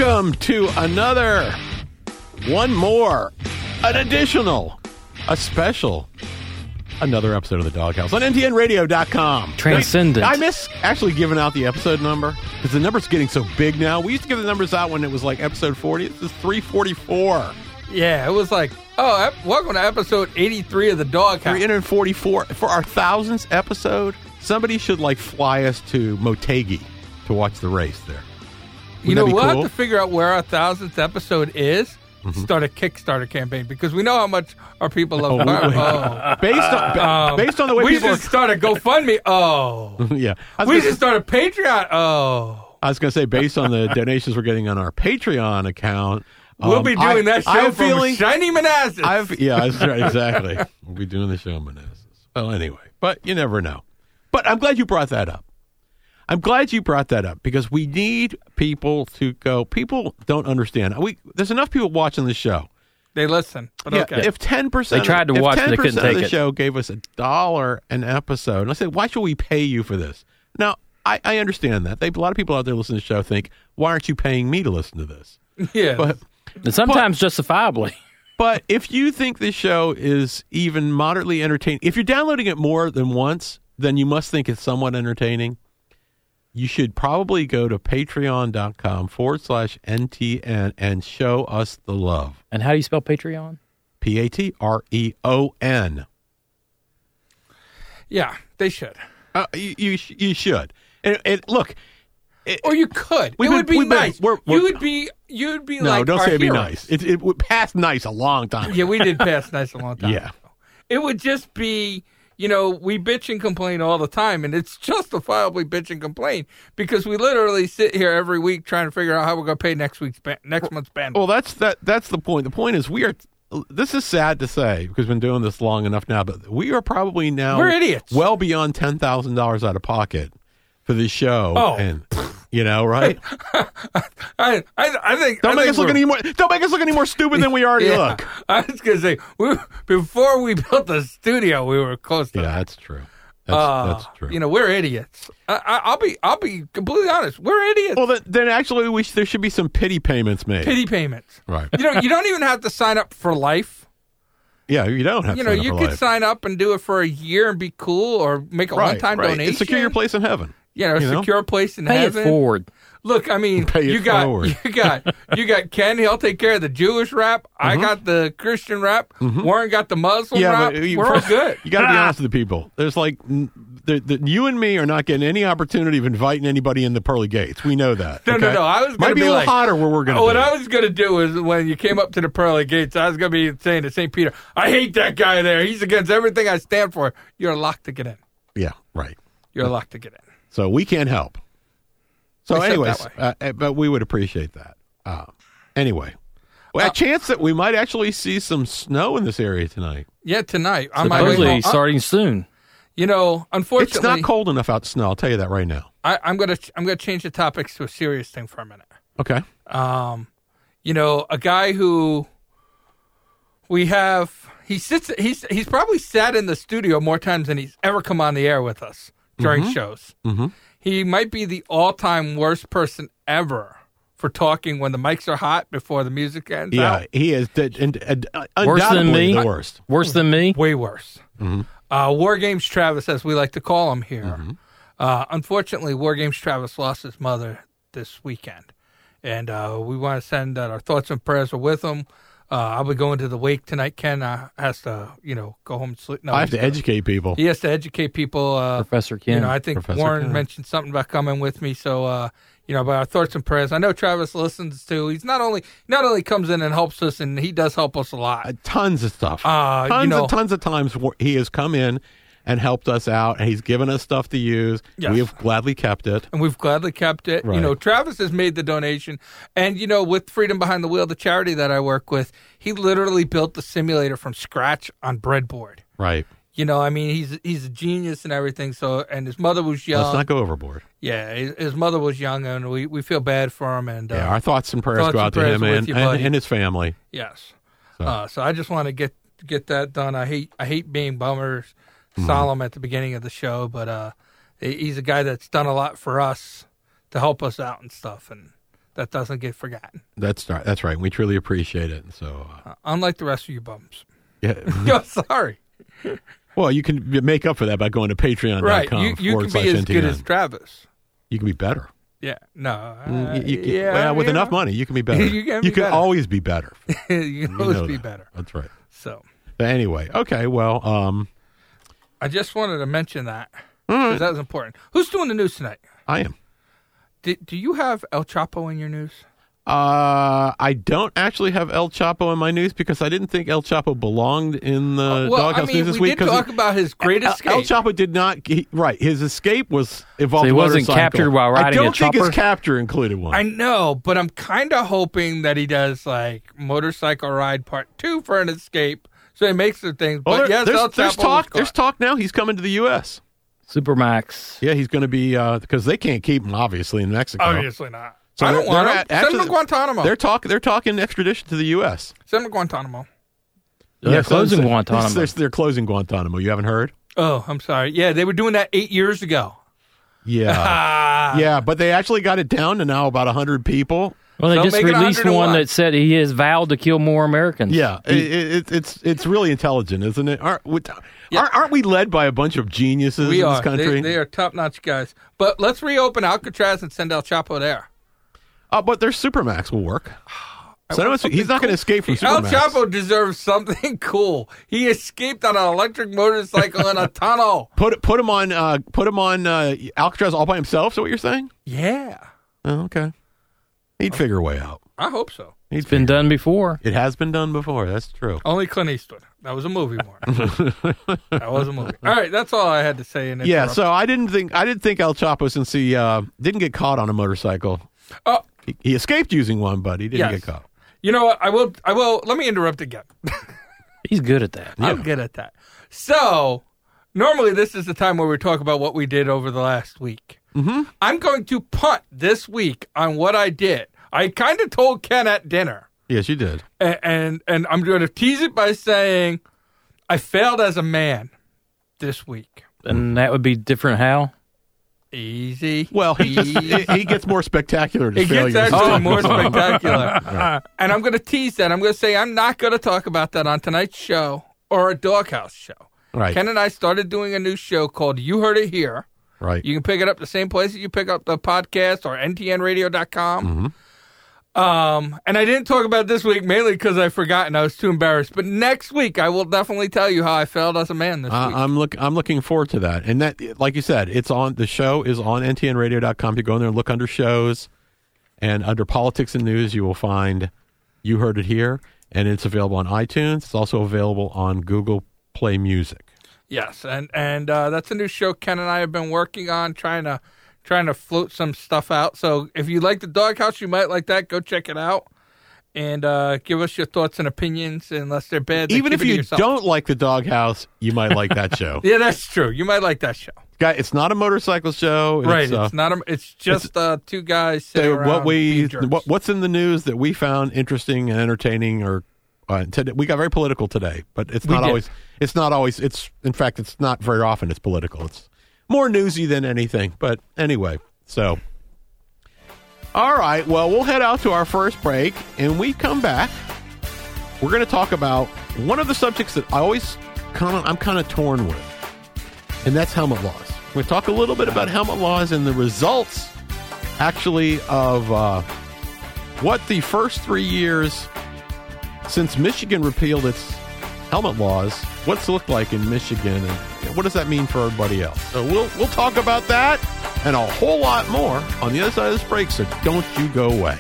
Welcome to another, a special, another episode of The Doghouse on ntnradio.com. Transcendent. I miss actually giving out the episode number because the number's getting so big now. We used to give the numbers out when it was like episode 40. This is 344. Yeah, it was like, welcome to episode 83 of The Doghouse. 344. For our 1000th episode, somebody should like fly us to Motegi to watch the race there. You know, we'll cool? have to figure out where our 1000th episode is. Start a Kickstarter campaign because we know how much our people love Garmin. Based on the way we people should start a GoFundMe. yeah, We should start a Patreon. I was going to say, based on the donations we're getting on our Patreon account, we'll be doing that show from Shiny Manassas. That's right, exactly. We'll be doing the show in Manassas. Well, anyway, but you never know. But I'm glad you brought that up. Because we need people to go. People don't understand. There's enough people watching the show. They listen. But okay. If 10%, they tried to watch, but they couldn't take of the it. show gave us $1 an episode, and I said, why should we pay you for this? Now, I understand that. A lot of people out there listening to the show think, why aren't you paying me to listen to this? Yeah. And sometimes justifiably. But if you think this show is even moderately entertaining, if you're downloading it more than once, then you must think it's somewhat entertaining. You should probably go to patreon.com/NTN and show us the love. And how do you spell Patreon? Patreon. Yeah, they should. You should. And look. Or you could. It would be nice. You'd be no, like don't our say it'd be heroes. nice. It would pass nice a long time. Yeah, we did pass nice a long time Yeah. ago. It would just be, we bitch and complain all the time, and it's justifiably bitch and complain because we literally sit here every week trying to figure out how we're going to pay next month's bandwidth. Well, that's the point. The point is this is sad to say because we've been doing this long enough now, but we are probably now we're idiots. Well beyond $10,000 out of pocket for this show. Oh. And right? I think Don't make us look any more stupid than we already look. I was going to say before we built the studio, we were close to that. That's true. That's true. We're idiots. I'll be completely honest. We're idiots. Well, then actually, there should be some pity payments made. Pity payments, right? You don't even have to sign up for life. Yeah, you don't have to. You could sign up and do it for a year and be cool, or make a one-time donation. And secure your place in heaven. Secure place in Pay heaven. Pay it forward. Look, I mean, you got Ken. He'll take care of the Jewish rap. Mm-hmm. I got the Christian rap. Mm-hmm. Warren got the Muslim rap. We're all good. You got to be honest with the people. There's you and me are not getting any opportunity of inviting anybody in the pearly gates. We know that. No. I was going to be a little hotter where we're going to. What I was going to do is when you came up to the pearly gates, I was going to be saying to St. Peter, "I hate that guy there. He's against everything I stand for. You're locked to get in." Yeah, right. You're locked to get in. So we can't help. So Except anyways, that but we would appreciate that. Anyway, a chance that we might actually see some snow in this area tonight. Yeah, tonight. On my way Supposedly home. starting soon. Unfortunately, it's not cold enough out to snow. I'll tell you that right now. I'm gonna change the topics to a serious thing for a minute. Okay. A guy who we have, he's probably sat in the studio more times than he's ever come on the air with us during shows. Mm-hmm. He might be the all-time worst person ever for talking when the mics are hot before the music ends out. Yeah, he is worse than me. The worst. Worse than me. Way worse. Mm-hmm. War Games Travis, as we like to call him here. Mm-hmm. Unfortunately, War Games Travis lost his mother this weekend. And we want to send that our thoughts and prayers are with him. I'll be going to the wake tonight. Ken has to, go home and sleep. No, I have to educate people. He has to educate people. Professor Ken. I think Professor Warren Ken mentioned something about coming with me. So, but our thoughts and prayers. I know Travis listens too. He's not only comes in and helps us, and he does help us a lot. Tons of stuff. Tons of times he has come in and helped us out, and he's given us stuff to use. Yes. We have gladly kept it. And we've gladly kept it. Right. Travis has made the donation. And, with Freedom Behind the Wheel, the charity that I work with, he literally built the simulator from scratch on breadboard. Right. He's a genius and everything. So, and his mother was young. Let's not go overboard. Yeah, his mother was young, and we feel bad for him. And our thoughts and prayers go out to him and his family. Yes. So I just want to get that done. I hate being bummers. Solemn at the beginning of the show, but he's a guy that's done a lot for us to help us out and stuff, and that doesn't get forgotten. That's right. We truly appreciate it. So, unlike the rest of you bums. Yeah. Yo, sorry. Well, you can make up for that by going to patreon.com. Right. You can be as good as Travis. You can be better. Yeah. No. With enough money, you can be better. You can always be better. You can always be better. That's right. So. But anyway, okay. Well, I just wanted to mention that because that was important. Who's doing the news tonight? I am. Do you have El Chapo in your news? I don't actually have El Chapo in my news because I didn't think El Chapo belonged in the Doghouse News this week. We did talk about his great escape. El Chapo did not. His escape involved. So he wasn't captured while riding a chopper? I don't think his capture included one. I know, but I'm kind of hoping that he does like Motorcycle Ride Part 2 for an escape. So he makes the things. Well, but yes, El Chapo there's talk now. He's coming to the U.S. Supermax. Yeah, he's going to be because they can't keep him obviously in Mexico. Obviously not. So I don't want him. Send him to Guantanamo. They're talking extradition to the U.S. Send him to Guantanamo. They're closing Guantanamo. They're closing Guantanamo. You haven't heard? Oh, I'm sorry. Yeah, they were doing that 8 years ago. Yeah. Yeah, but they actually got it down to now about 100 people. Well, they just released one that said he has vowed to kill more Americans. Yeah, it's really intelligent, isn't it? Aren't we led by a bunch of geniuses in this country? They are top-notch guys. But let's reopen Alcatraz and send El Chapo there. But their Supermax will work. He's not going to escape from Supermax. El Chapo deserves something cool. He escaped on an electric motorcycle in a tunnel. Put him on Alcatraz all by himself. Is that what you're saying? Yeah. Oh, okay. He'd figure a way out. I hope so. It's been done before. It has been done before. That's true. Only Clint Eastwood. That was a movie, Mark. That was a movie. All right, that's all I had to say. Yeah, so I didn't think El Chapo, since he didn't get caught on a motorcycle. Oh, he escaped using one, but he didn't get caught. You know what? I will. Let me interrupt again. He's good at that. I'm good at that. So normally this is the time where we talk about what we did over the last week. Mm-hmm. I'm going to punt this week on what I did. I kind of told Ken at dinner. Yes, you did. And I'm going to tease it by saying I failed as a man this week. And that would be different how? Easy. Well, he gets more spectacular. He gets actually more spectacular. Right. And I'm going to tease that. I'm going to say I'm not going to talk about that on tonight's show or a Doghouse show. Right. Ken and I started doing a new show called You Heard It Here. Right. You can pick it up the same place that you pick up the podcast or ntnradio.com. Mm-hmm. And I didn't talk about it this week mainly because I forgot and I was too embarrassed. But next week I will definitely tell you how I failed as a man this week. I'm looking forward to that. And that, like you said, the show is on ntnradio.com. You go in there and look under shows, and under politics and news you will find You Heard It Here, and it's available on iTunes. It's also available on Google Play Music. Yes, and that's a new show Ken and I have been working on, trying to float some stuff out. So if you like the Doghouse, you might like that. Go check it out and give us your thoughts and opinions. Unless they're bad, even if you don't like the Doghouse, you might like that show. Yeah, that's true. You might like that show. Guy, it's not a motorcycle show. Right. It's not. It's just two guys sitting around. What's in the news that we found interesting and entertaining, or we got very political today, but it's not always. It's not always. In fact, it's not very often. It's political. It's more newsy than anything. But anyway, so all right. Well, we'll head out to our first break, and we come back. We're going to talk about one of the subjects that I'm kind of torn with, and that's helmet laws. We're going to talk a little bit about helmet laws and the results, actually, of what the first 3 years since Michigan repealed its helmet laws, what's it looked like in Michigan, and what does that mean for everybody else? So we'll talk about that and a whole lot more on the other side of this break, so don't you go away.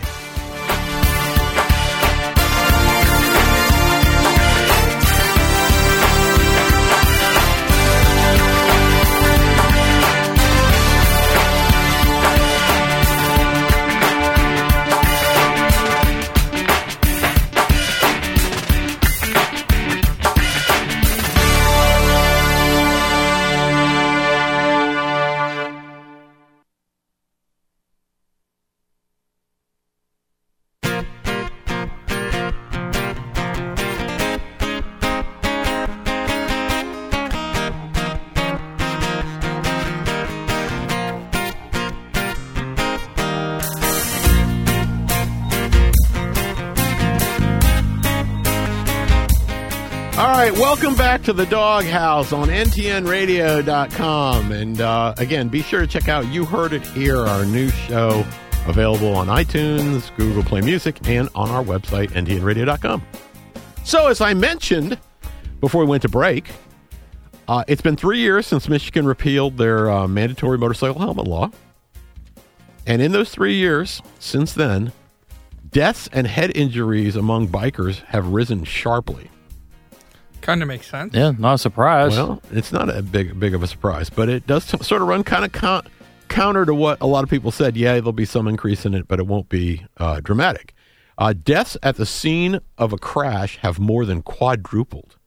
All right, welcome back to the Doghouse on ntnradio.com. And again, be sure to check out You Heard It Here, our new show, available on iTunes, Google Play Music, and on our website, ntnradio.com. So, as I mentioned before we went to break, it's been 3 years since Michigan repealed their mandatory motorcycle helmet law. And in those 3 years, since then, deaths and head injuries among bikers have risen sharply. Kind of makes sense. Yeah, not a surprise. Well, it's not a big of a surprise, but it does sort of run kind of counter to what a lot of people said. Yeah, there'll be some increase in it, but it won't be dramatic. Deaths at the scene of a crash have more than quadrupled.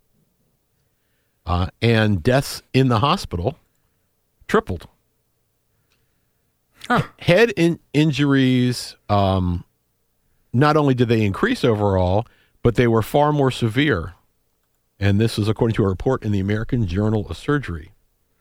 And deaths in the hospital tripled. Huh. Head injuries, not only did they increase overall, but they were far more severe. And this is according to a report in the American Journal of Surgery.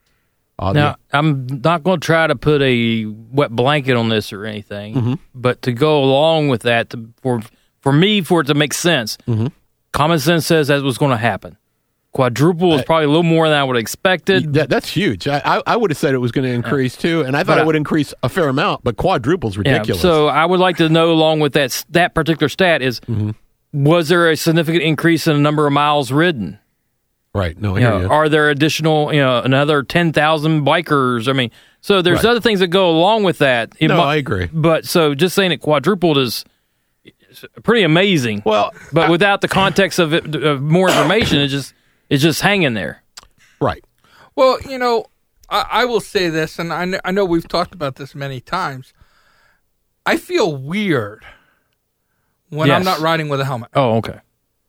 Now, I'm not going to try to put a wet blanket on this or anything, but to go along with that, for it to make sense, common sense says that was going to happen. Quadruple is probably a little more than I would have expected. That's huge. I would have said it was going to increase too, and I thought it would increase a fair amount, but quadruple is ridiculous. So I would like to know, along with that particular stat, is was there a significant increase in the number of miles ridden? Right. No, I hear you. Are there additional, another 10,000 bikers? I mean, so there's other things that go along with that. I agree. But so just saying it quadrupled is pretty amazing. Well, but without the context of it, of more information, it's just hanging there. Right. Well, I will say this, and I know we've talked about this many times. I feel weird when I'm not riding with a helmet. Oh, okay.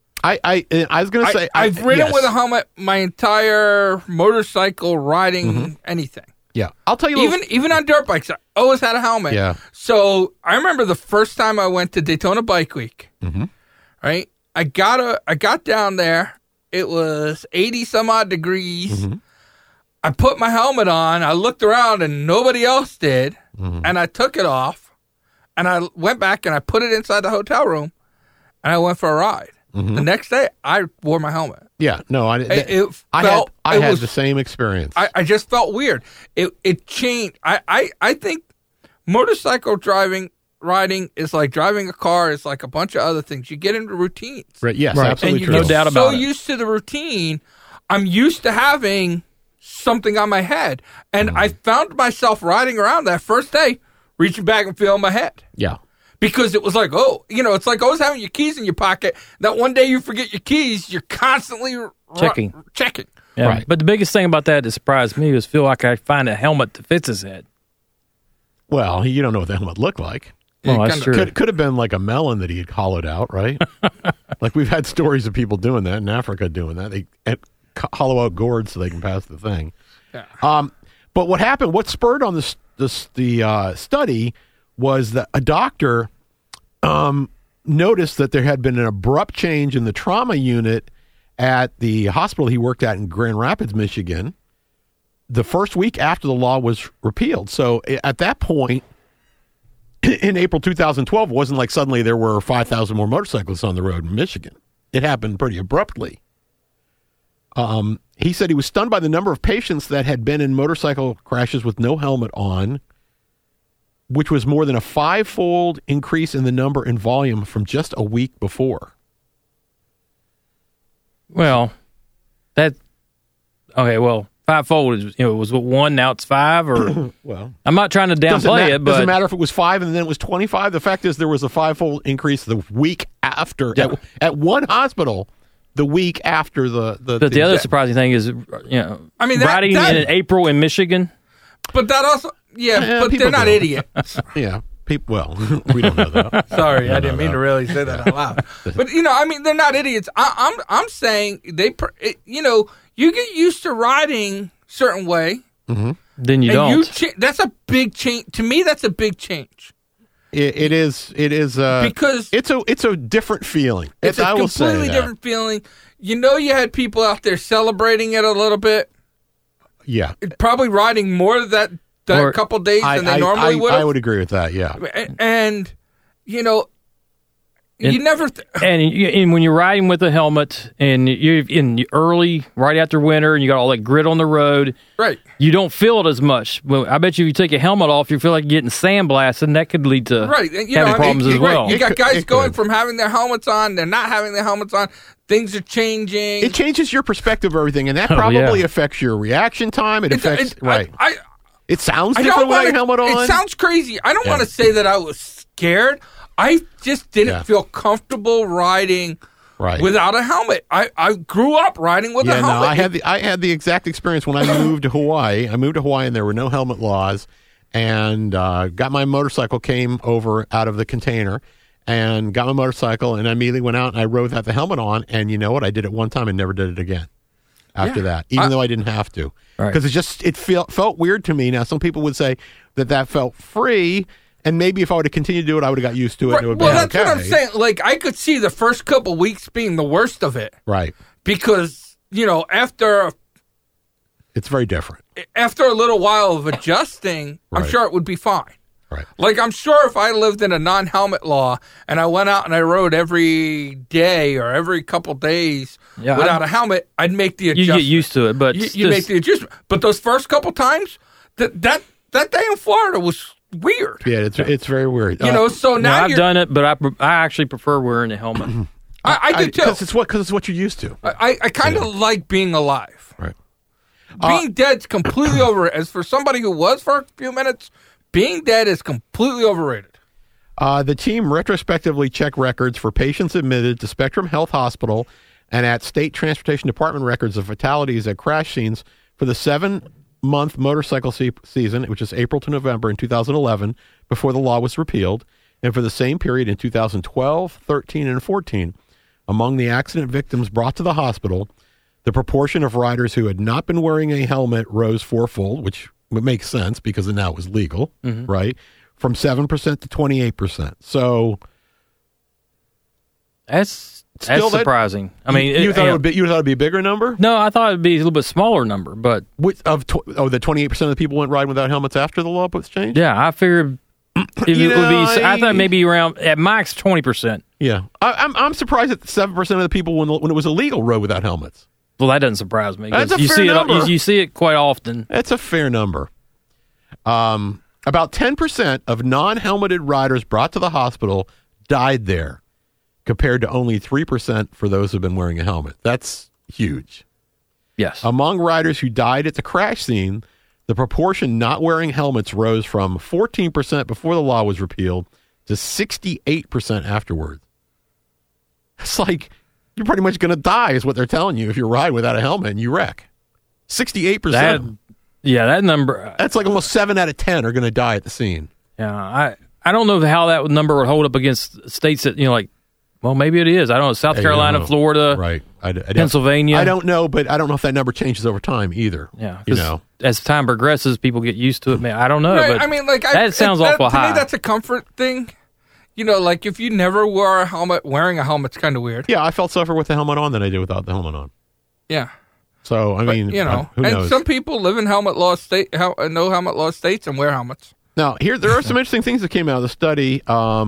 I was going to say... I've ridden with a helmet my entire motorcycle riding anything. Yeah. I'll tell you... Even on dirt bikes, I always had a helmet. Yeah. So I remember the first time I went to Daytona Bike Week, right? I got down there. It was 80-some-odd degrees. I put my helmet on. I looked around, and nobody else did. And I took it off, and I went back, and I put it inside the hotel room, and I went for a ride. The next day, I wore my helmet. Yeah, no, I had the same experience. I just felt weird. It changed. I think motorcycle riding is like driving a car. It's like a bunch of other things. You get into routines. Right. Yes, absolutely true. No doubt about it. So used to the routine, I'm used to having something on my head, and I found myself riding around that first day, reaching back and feeling my head. Yeah. Because it was like, it's like always having your keys in your pocket. That one day you forget your keys, you're constantly checking. Yeah. Right. But the biggest thing about that that surprised me was feel like I find a helmet that fits his head. Well, you don't know what the helmet looked like. Well, that's true. Could have been like a melon that he had hollowed out, right? Like we've had stories of people doing that in Africa doing that. They hollow out gourds so they can pass the thing. Yeah. But what happened, what spurred on the study was that a doctor noticed that there had been an abrupt change in the trauma unit at the hospital he worked at in Grand Rapids, Michigan, the first week after the law was repealed. So at that point, in April 2012, it wasn't like suddenly there were 5,000 more motorcyclists on the road in Michigan. It happened pretty abruptly. He said he was stunned by the number of patients that had been in motorcycle crashes with no helmet on, which was more than a 5-fold increase in the number and volume from just a week before. Well, 5-fold is, was what 1, now it's 5, or well, I'm not trying to downplay it, but doesn't matter if it was 5 and then it was 25. The fact is there was a 5-fold increase the week after at one hospital. The week after but the other surprising thing is, riding in April in Michigan. But that also, but they're not idiots. Yeah. Well, we don't know that. Sorry, I didn't mean to really say that out loud. But they're not idiots. I'm saying you get used to riding a certain way. Then you don't. That's a big change. To me, that's a big change. It is because it's a different feeling. It's a completely different feeling. You had people out there celebrating it a little bit. Yeah, probably riding more that couple days than they normally would. I would agree with that. Yeah, and And when you're riding with a helmet and you're in early, right after winter, and you got all that grit on the road, right? You don't feel it as much. Well, I bet you if you take a helmet off, you feel like you're getting sandblasted, and that could lead to having problems as well. Right. You got guys going from having their helmets on, they're not having their helmets on. Things are changing. It changes your perspective of everything, and that probably affects your reaction time. It affects it sounds different without your helmet on. It sounds crazy. I don't want to say that I was scared. I just didn't feel comfortable riding without a helmet. I grew up riding with a helmet. No, I had the exact experience when I moved to Hawaii. I moved to Hawaii and there were no helmet laws, and got my motorcycle, came over out of the container and got my motorcycle, and I immediately went out and I rode without the helmet on, and you know what? I did it one time and never did it again after that, even though I didn't have to. Because it felt weird to me. Now, some people would say that felt free, and maybe if I would have continued to do it, I would have got used to it. And it would that's what I'm saying. Like, I could see the first couple weeks being the worst of it. Right. Because, after... It's very different. After a little while of adjusting, I'm sure it would be fine. Right. Like, I'm sure if I lived in a non-helmet law and I went out and I rode every day or every couple days without a helmet, I'd make the adjustment. You get used to it, but... You make the adjustment. But those first couple times, that day in Florida was weird. Yeah, it's very weird. So now I've done it, but I actually prefer wearing a helmet. I do too. Because it's what you're used to. I kind of like being alive. Right. Being dead's completely over. As for somebody who was for a few minutes, being dead is completely overrated. The team retrospectively checked records for patients admitted to Spectrum Health Hospital and at State Transportation Department records of fatalities at crash scenes for the 7-month motorcycle season, which is April to November in 2011, before the law was repealed, and for the same period in 2012, 13, and 14. Among the accident victims brought to the hospital, the proportion of riders who had not been wearing a helmet rose fourfold, which makes sense because now it was legal, right? From 7% to 28%. So that's surprising. I mean, you thought it'd be a bigger number? No, I thought it'd be a little bit smaller number. But the 28% of the people went riding without helmets after the law was changed. Yeah, I figured it would be. I thought maybe around at max 20%. Yeah, I'm surprised that 7% of the people when it was illegal rode without helmets. Well, that doesn't surprise me. That's a fair number. You see it quite often. That's a fair number. About 10% of non-helmeted riders brought to the hospital died there, compared to only 3% for those who've been wearing a helmet. That's huge. Yes. Among riders who died at the crash scene, the proportion not wearing helmets rose from 14% before the law was repealed to 68% afterward. It's like you're pretty much going to die is what they're telling you if you ride without a helmet and you wreck. 68%. That number. That's like almost 7 out of 10 are going to die at the scene. Yeah, I don't know how that number would hold up against states that, well, maybe it is. I don't know. South Carolina, Florida, right? Pennsylvania. I don't know, but I don't know if that number changes over time either. Yeah, as time progresses, people get used to it. Man, I don't know. Right, but I mean, that sounds awful high. To me, that's a comfort thing. Like if you never wore a helmet, wearing a helmet's kind of weird. Yeah, I felt suffer with the helmet on than I did without the helmet on. Yeah. So I mean, who knows? And some people live in no helmet law states and wear helmets. Now, there are some interesting things that came out of the study.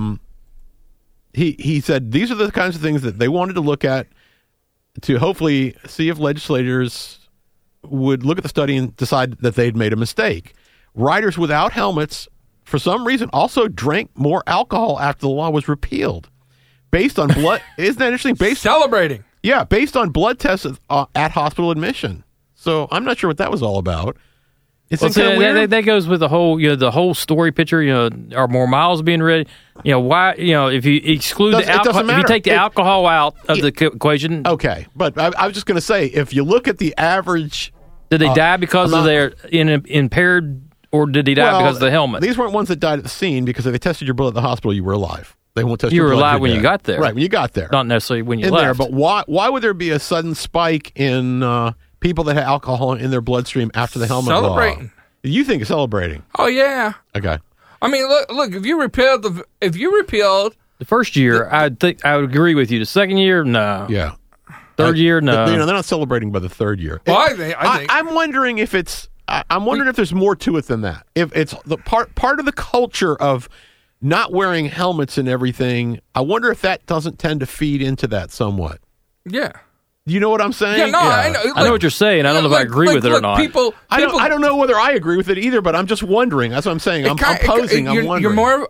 He said these are the kinds of things that they wanted to look at to hopefully see if legislators would look at the study and decide that they'd made a mistake. Riders without helmets, for some reason, also drank more alcohol after the law was repealed. Based on blood, isn't that interesting? Celebrating. Yeah, based on blood tests at hospital admission. So I'm not sure what that was all about. That goes with the whole story picture. Are more miles being ridden? Why? If you exclude the alcohol, if you take the alcohol out of the equation. Okay, but I was just going to say, if you look at the average, did they die because of their impaired, or did they die because of the helmet? These weren't ones that died at the scene because if they tested your blood at the hospital, you were alive. They won't test your blood. You were alive when you got there, right? When you got there, not necessarily when you left. There, but why would there be a sudden spike in people that had alcohol in their bloodstream after the helmet celebrating? Law? You think it's celebrating? Oh yeah. Okay. I mean, look. If you repealed the first year, I would agree with you. The second year, no. Yeah. Third year, no. They're not celebrating by the third year. Well, I think I'm wondering if it's. I'm wondering if there's more to it than that. If it's the part of the culture of not wearing helmets and everything, I wonder if that doesn't tend to feed into that somewhat. Yeah. You know what I'm saying? Yeah, no, I know. I know what you're saying. I don't know if I agree with it or not. I don't know whether I agree with it either, but I'm just wondering. That's what I'm saying. I'm posing. I'm wondering. You're more.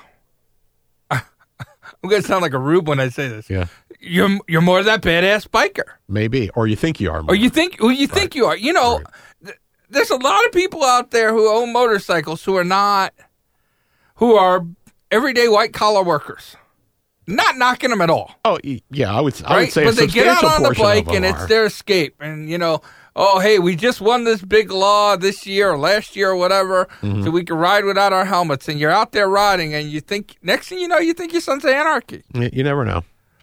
I'm going to sound like a rube when I say this. Yeah. You're more that badass biker. Maybe, or you think you are. More. Or you think you are. You know, there's a lot of people out there who own motorcycles who are everyday white collar workers. Not knocking them at all. Oh, yeah, I would say but a they get out on the bike and it's their escape. And, oh, hey, we just won this big law this year or last year or whatever, so we can ride without our helmets. And you're out there riding, and you think, next thing you know, you think you're Sons of Anarchy. You never know.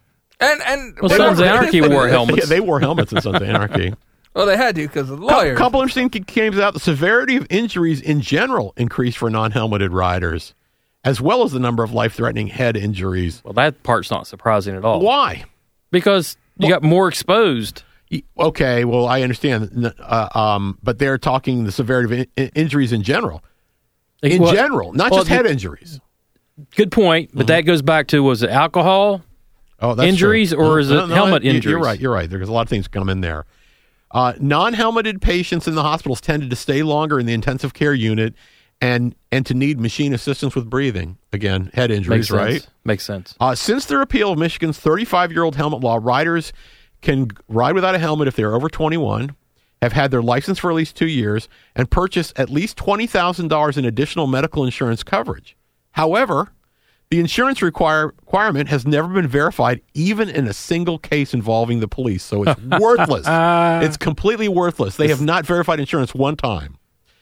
And Sons of Anarchy wore helmets. Yeah, they wore helmets in Sons of Anarchy. Well, they had to because of the lawyers. A couple interesting came out. The severity of injuries in general increased for non-helmeted riders, as well as the number of life-threatening head injuries. Well, that part's not surprising at all. Why? Because you got more exposed. Okay, well, I understand. But they're talking the severity of injuries in general. General, not just head injuries. Good point, but that goes back to, was it alcohol injuries true. or is it helmet injuries? You're right. There's a lot of things come in there. Non-helmeted patients in the hospitals tended to stay longer in the intensive care unit and to need machine assistance with breathing. Again, head injuries, right? Makes sense. Since the repeal of Michigan's 35-year-old helmet law, riders can ride without a helmet if they're over 21, have had their license for at least 2 years, and purchase at least $20,000 in additional medical insurance coverage. However, the insurance requirement has never been verified, even in a single case involving the police. So it's worthless. It's completely worthless. They have not verified insurance one time.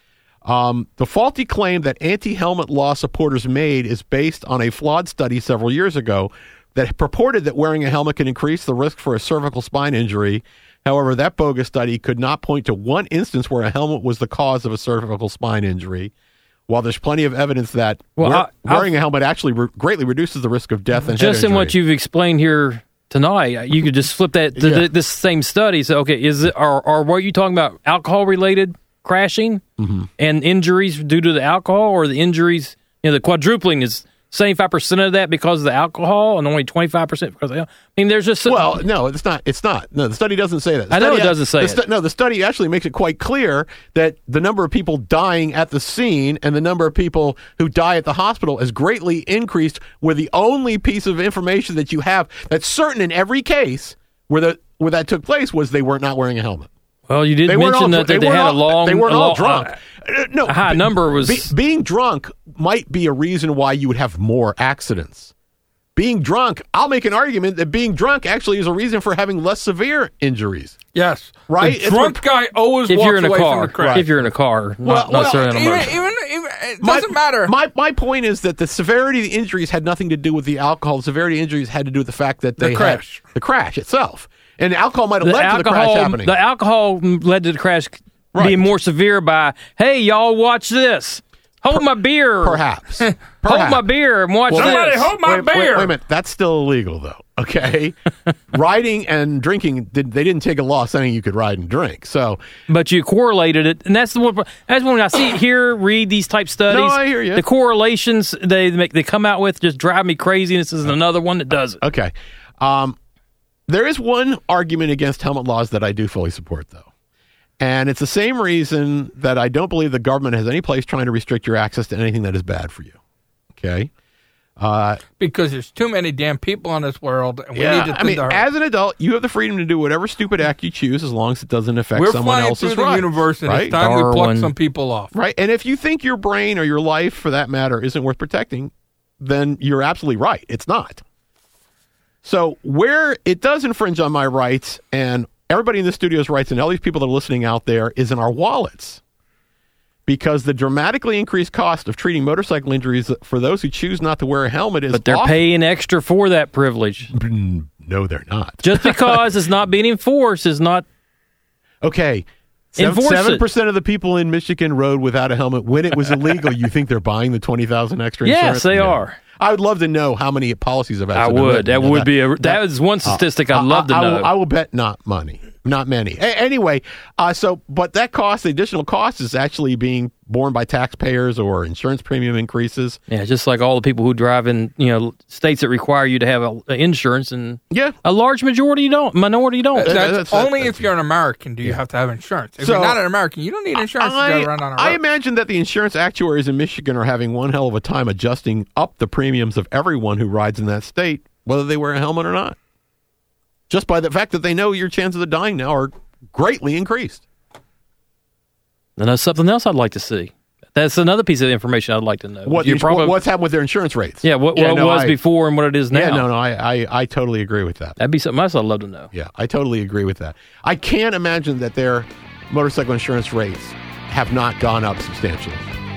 The faulty claim that anti-helmet law supporters made is based on a flawed study several years ago that purported that wearing a helmet can increase the risk for a cervical spine injury. However, that bogus study could not point to one instance where a helmet was the cause of a cervical spine injury, while there's plenty of evidence that wearing a helmet actually greatly reduces the risk of death and head injury. Just in what you've explained here tonight, you could just flip that to this same study. So, okay, are what you talking about alcohol-related crashing and injuries due to the alcohol, or the injuries, the quadrupling is 75% of that because of the alcohol and only 25% because of the alcohol? I mean, there's just... Well, no, it's not. It's not. No, the study doesn't say that. I know it doesn't say it. No, the study actually makes it quite clear that the number of people dying at the scene and the number of people who die at the hospital has greatly increased, where the only piece of information that you have that's certain in every case where that took place was they were not wearing a helmet. Well, you did mention that they had a long... They weren't all drunk. No, a high number was... Being drunk might be a reason why you would have more accidents. Being drunk, I'll make an argument that being drunk actually is a reason for having less severe injuries. Yes. Right? The drunk guy always walks away from the crash. If you're in a car, not necessarily in a motorcycle. It doesn't matter. My point is that the severity of the injuries had nothing to do with the alcohol. The severity of injuries had to do with the fact that they had the crash itself. And the alcohol might have led to the crash happening. The alcohol led to the crash being more severe by, hey, y'all, watch this. Hold my beer. Perhaps. Hold my beer and watch this. Somebody hold my beer. Wait a minute. That's still illegal, though. Okay? Riding and drinking, they didn't take a law saying you could ride and drink. So, but you correlated it, and that's when I read these type studies. No, I hear you. The correlations they come out with just drive me crazy. This is another one that does it. Okay. There is one argument against helmet laws that I do fully support, though. And it's the same reason that I don't believe the government has any place trying to restrict your access to anything that is bad for you. Okay? Because there's too many damn people in this world, and we need to as an adult, you have the freedom to do whatever stupid act you choose as long as it doesn't affect someone else's rights. We're flying through the universe, and it's time we pluck some people off. Right? And if you think your brain or your life, for that matter, isn't worth protecting, then you're absolutely right. It's not. So where it does infringe on my rights and everybody in the studio's rights and all these people that are listening out there is in our wallets. Because the dramatically increased cost of treating motorcycle injuries for those who choose not to wear a helmet is But they're paying extra for that privilege. No, they're not. Just because it's not being enforced is not... Okay. 7% of the people in Michigan rode without a helmet when it was illegal. You think they're buying the $20,000 extra insurance? Yes, they are. I would love to know how many policies have actually been written. That would be that is one statistic I'd love to know. I will bet not many. Anyway, but that cost, the additional cost, is actually being borne by taxpayers or insurance premium increases. Yeah, just like all the people who drive in, states that require you to have insurance, and a large minority don't. That's only if you're an American do you have to have insurance. If you're not an American, you don't need insurance to go around on a road. I imagine that the insurance actuaries in Michigan are having one hell of a time adjusting up the premiums of everyone who rides in that state, whether they wear a helmet or not. Just by the fact that they know your chances of dying now are greatly increased. And that's something else I'd like to see. That's another piece of information I'd like to know. What's happened with their insurance rates? Yeah, what it was before and what it is now. Yeah, I totally agree with that. That'd be something else I'd love to know. Yeah, I totally agree with that. I can't imagine that their motorcycle insurance rates have not gone up substantially.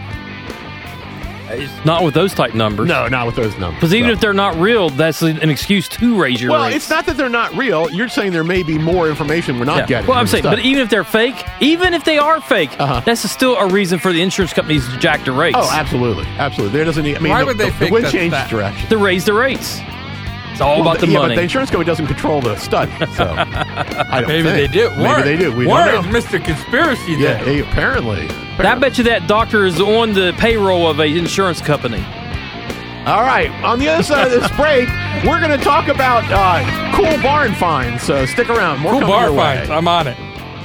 Not with those type numbers. No, not with those numbers. Because even if they're not real, that's an excuse to raise your rates. Well, it's not that they're not real. You're saying there may be more information we're not getting. Well, I'm saying, but even if they're fake, even if they are fake, that's still a reason for the insurance companies to jack the rates. Oh, absolutely. There doesn't need. Why would they fake the wind changed direction to raise the rates? It's all about the money. But the insurance company doesn't control the study, so I don't Maybe think. they do. Maybe they do. We Warren's don't know. Mr. Conspiracy there. Yeah, apparently. I bet you that doctor is on the payroll of an insurance company. All right. On the other side of this break, we're going to talk about cool barn finds. So stick around. More cool coming barn your way. finds. I'm on it.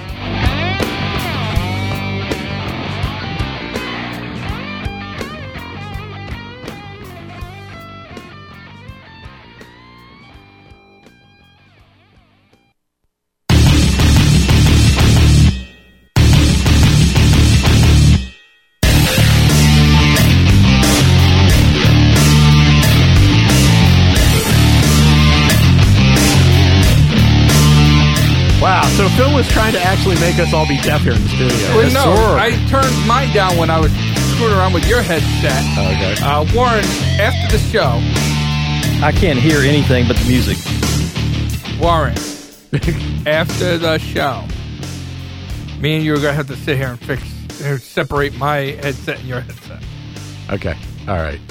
So Phil was trying to actually make us all be deaf here in the studio. Well, no, I turned mine down when I was screwing around with your headset. Okay. Warren, after the show... I can't hear anything but the music. Warren, after the show, me and you are going to have to sit here and separate my headset and your headset. Okay. All right.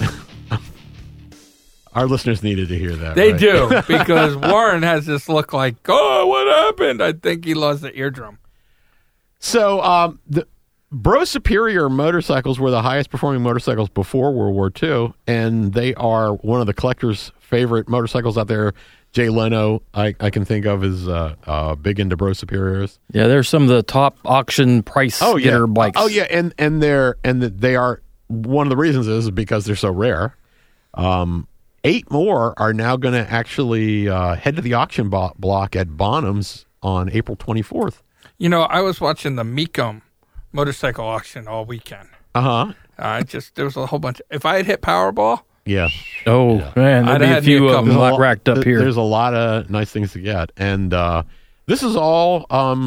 Our listeners needed to hear that. They right? do, because Warren has this look like, oh, what happened? I think he lost the eardrum. So the Bro Superior motorcycles were the highest performing motorcycles before World War II, and they are one of the collectors' favorite motorcycles out there. Jay Leno, I can think of, is big into Bro Superiors. Yeah, they're some of the top auction price getter bikes. Oh yeah, and they are, one of the reasons is because they're so rare. 8 more are now going to actually head to the auction block at Bonham's on April 24th. You know, I was watching the Mecum motorcycle auction all weekend. There was a whole bunch. If I had hit Powerball, man, there'd be a few of them racked up here. There's a lot of nice things to get, and this is all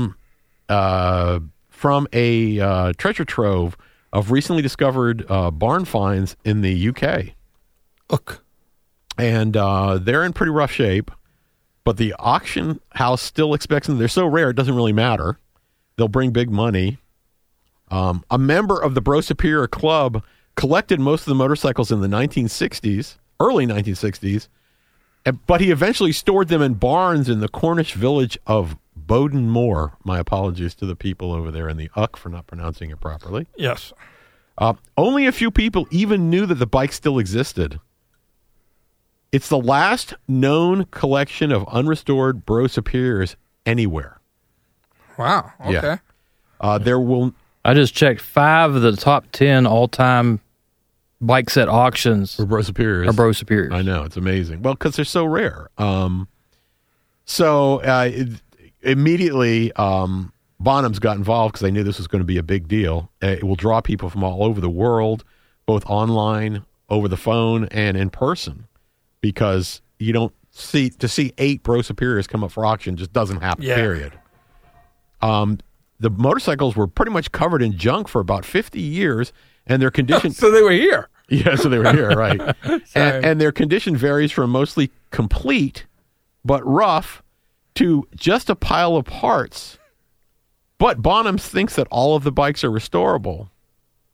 from a treasure trove of recently discovered barn finds in the UK. Look. And they're in pretty rough shape, but the auction house still expects them. They're so rare, it doesn't really matter. They'll bring big money. A member of the Bro Superior Club collected most of the motorcycles in the 1960s, early 1960s, but he eventually stored them in barns in the Cornish village of Bowden Moor. My apologies to the people over there in the UC for not pronouncing it properly. Yes. Only a few people even knew that the bike still existed. It's the last known collection of unrestored Bro Superiors anywhere. Wow. Okay. Yeah. I just checked 5 of the top 10 all-time bike set auctions for Bro Superiors. Are Bro Superiors. I know, it's amazing. Well, because they're so rare. Immediately, Bonham's got involved because they knew this was going to be a big deal. It will draw people from all over the world, both online, over the phone, and in person. Because you don't see 8 Bro Superiors come up for auction just doesn't happen. Yeah. Period. The motorcycles were pretty much covered in junk for about 50 years, and their condition. So they were here. Yeah, so they were here, right? and their condition varies from mostly complete but rough to just a pile of parts. But Bonham thinks that all of the bikes are restorable.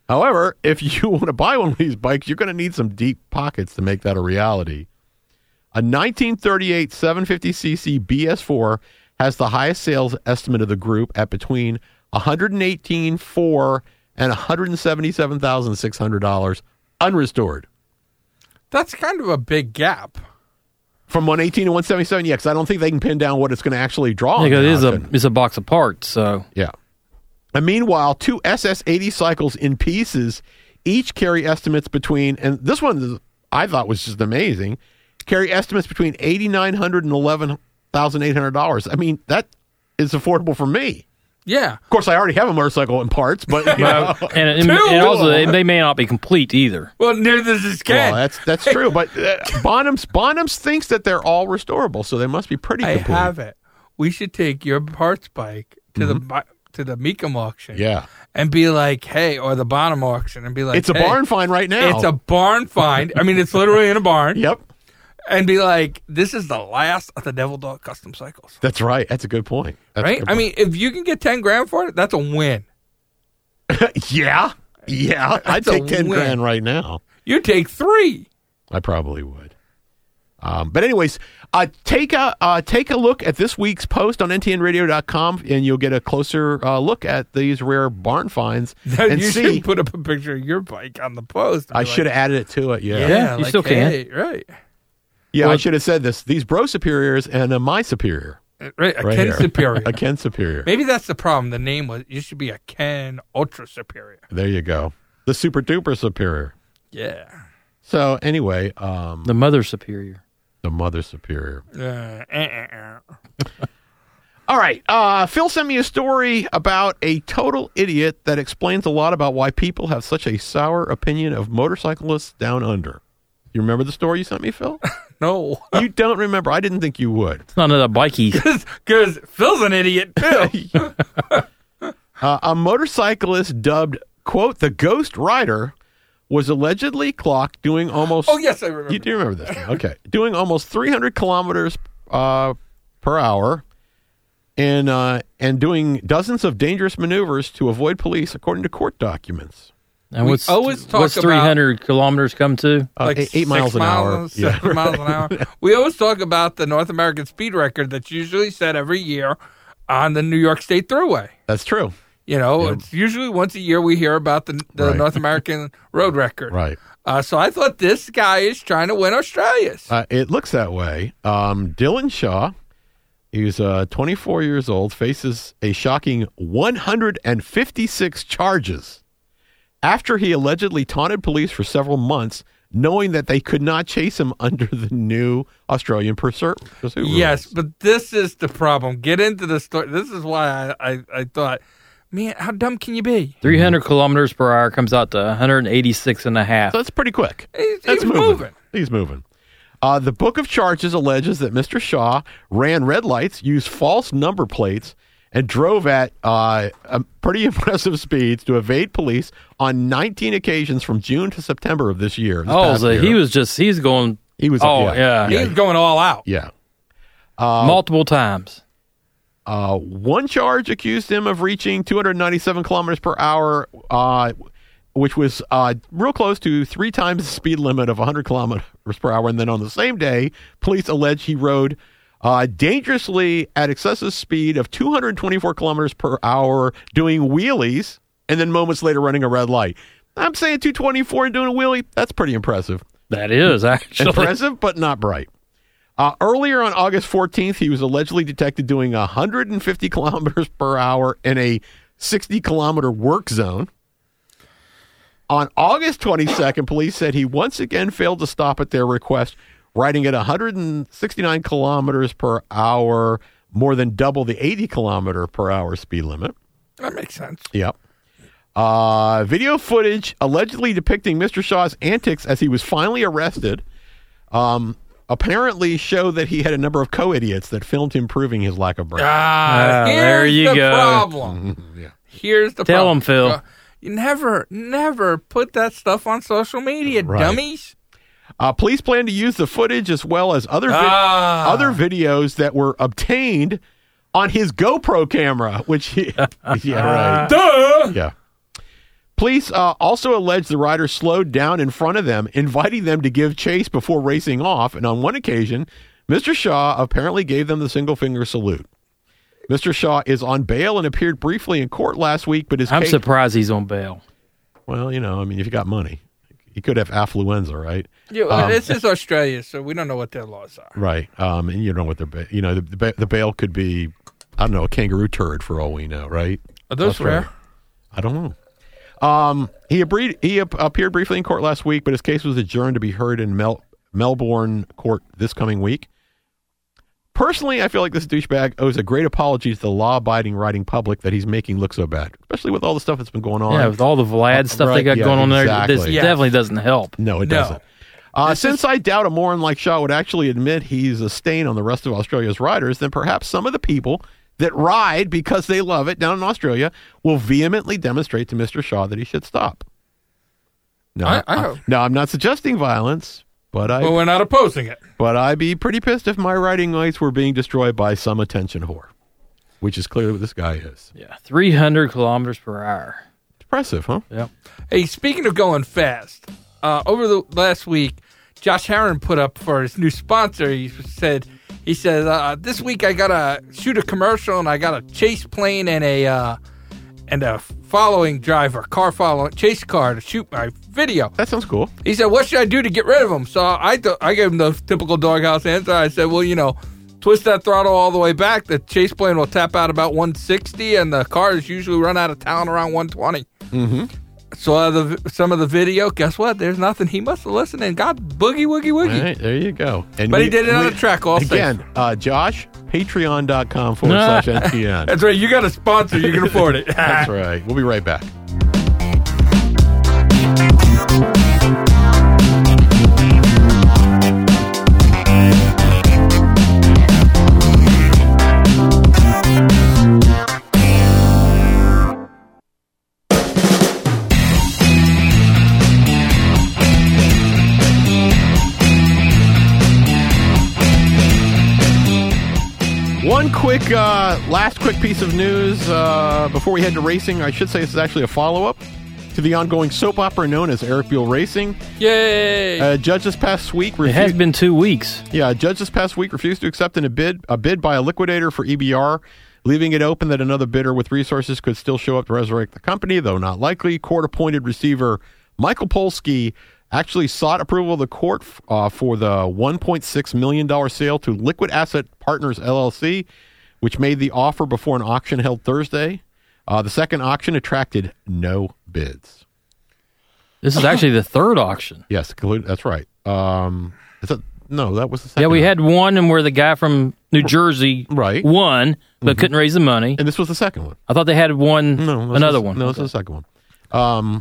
However, if you want to buy one of these bikes, you're going to need some deep pockets to make that a reality. A 1938 750cc BS4 has the highest sales estimate of the group at between $118,400 and $177,600 unrestored. That's kind of a big gap. From 118 to 177, yeah, because I don't think they can pin down what it's going to actually draw. Because it's a box of parts, so. Yeah. And meanwhile, 2 SS80 cycles in pieces each carry estimates between, and this one I thought was just amazing, carry estimates between $8,900 and $11,800. I mean, that is affordable for me. Yeah. Of course, I already have a motorcycle in parts, but and also they may not be complete either. Well, neither does this Ken. Well, that's true, but Bonhams thinks that they're all restorable, so they must be pretty complete. I have it. We should take your parts bike to the Mecum auction. Yeah. And be like, hey, or the Bonham auction, and be like, it's a barn find right now. It's a barn find. I mean, it's literally in a barn. Yep. And be like, this is the last of the Devil Dog custom cycles. That's right. That's a good point. Right? I mean, if you can get $10,000 for it, that's a win. Yeah. I'd take $10,000 right now. You'd take 3. I probably would. But anyways, take a look at this week's post on ntnradio.com, and you'll get a closer look at these rare barn finds. And you should put up a picture of your bike on the post. I should have added it to it. Yeah, you still can. Right. Yeah, I should have said this. These Bro Superiors and a My Superior. Right, a Ken Superior. A Ken Superior. Maybe that's the problem. The name you should be a Ken Ultra Superior. There you go. The Super Duper Superior. Yeah. So anyway. The Mother Superior. The Mother Superior. All right. Phil sent me a story about a total idiot that explains a lot about why people have such a sour opinion of motorcyclists down under. You remember the story you sent me, Phil? No. You don't remember? I didn't think you would. It's not a bikie. Because Phil's an idiot, too. A motorcyclist dubbed, quote, the Ghost Rider was allegedly clocked doing almost... Oh, yes, I remember. You do remember this. Okay. Doing almost 300 kilometers per hour and doing dozens of dangerous maneuvers to avoid police, according to court documents. And what's 300 kilometers come to? Like 8 miles an hour. 7 miles an hour. We always talk about the North American speed record that's usually set every year on the New York State Thruway. That's true. You know, It's usually once a year we hear about the North American road record. Right. So I thought this guy is trying to win Australia's. It looks that way. Dylan Shaw, he's 24 years old, faces a shocking 156 charges after he allegedly taunted police for several months, knowing that they could not chase him under the new Australian pursuit rules. Yes, but this is the problem. Get into the story. This is why I thought, man, how dumb can you be? 300 kilometers per hour comes out to 186 and a half. So that's pretty quick. He's moving. He's moving. The book of charges alleges that Mr. Shaw ran red lights, used false number plates, and drove at pretty impressive speeds to evade police on 19 occasions from June to September of this year. He was going all out. Yeah. Multiple times. One charge accused him of reaching 297 kilometers per hour, which was real close to 3 times the speed limit of 100 kilometers per hour. And then on the same day, police allege he rode dangerously at excessive speed of 224 kilometers per hour doing wheelies and then moments later running a red light. I'm saying 224 and doing a wheelie, that's pretty impressive. That is actually impressive, but not bright. Earlier on August 14th, he was allegedly detected doing 150 kilometers per hour in a 60-kilometer work zone. On August 22nd, police said he once again failed to stop at their request, riding at 169 kilometers per hour, more than double the 80 kilometer per hour speed limit. That makes sense. Yep. Video footage allegedly depicting Mr. Shaw's antics as he was finally arrested apparently show that he had a number of co-idiots that filmed him proving his lack of brain. There you go. Problem. Yeah. Here's the Tell problem. Tell him, Phil. You never put that stuff on social media, dummies. Police plan to use the footage as well as other videos that were obtained on his GoPro camera, which Duh. Yeah. Police also allege the rider slowed down in front of them, inviting them to give chase before racing off. And on one occasion, Mr. Shaw apparently gave them the single-finger salute. Mr. Shaw is on bail and appeared briefly in court last week, but I'm surprised he's on bail. Well, if you got money. He could have affluenza, right? Yeah, this is Australia, so we don't know what their laws are. Right. And you don't know what the bail could be, I don't know, a kangaroo turd for all we know, right? Are those rare? I don't know. He appeared briefly in court last week, but his case was adjourned to be heard in Melbourne court this coming week. Personally, I feel like this douchebag owes a great apology to the law-abiding riding public that he's making look so bad, especially with all the stuff that's been going on. Yeah, with all the Vlad stuff they got going on there, this definitely doesn't help. No, it doesn't. Since I doubt a moron like Shaw would actually admit he's a stain on the rest of Australia's riders, then perhaps some of the people that ride because they love it down in Australia will vehemently demonstrate to Mr. Shaw that he should stop. No, I'm not suggesting violence. But we're not opposing it. But I'd be pretty pissed if my riding rights were being destroyed by some attention whore, which is clearly what this guy is. Yeah, 300 kilometers per hour. Impressive, huh? Yeah. Hey, speaking of going fast, over the last week, Josh Herron put up for his new sponsor. He said, this week I gotta shoot a commercial and I got a chase plane and a following driver, chase car to shoot my video. That sounds cool. He said, what should I do to get rid of him? So I gave him the typical doghouse answer. I said, well, twist that throttle all the way back. The chase plane will tap out about 160, and the cars usually run out of town around 120. Mm-hmm. So some of the video, guess what? There's nothing. He must have listened and got boogie, woogie, woogie. All right, there you go. But he did it on the track also. Again, Josh, patreon.com/NTN. That's right. You got a sponsor. You can afford it. That's right. We'll be right back. One quick, last quick piece of news before we head to racing. I should say this is actually a follow-up to the ongoing soap opera known as Eric Buell Racing. Yay! Judge this past week... It has been 2 weeks. Yeah, judge this past week refused to accept a bid by a liquidator for EBR, leaving it open that another bidder with resources could still show up to resurrect the company, though not likely. Court-appointed receiver Michael Polsky actually sought approval of the court for the $1.6 million sale to Liquid Asset Partners, LLC, which made the offer before an auction held Thursday. The second auction attracted no bids. This is actually the third auction. Yes, that's right. No, that was the second. Yeah, we had one and where the guy from New Jersey won, but couldn't raise the money. And this was the second one. I thought they had one. Another one. No, this was the second one.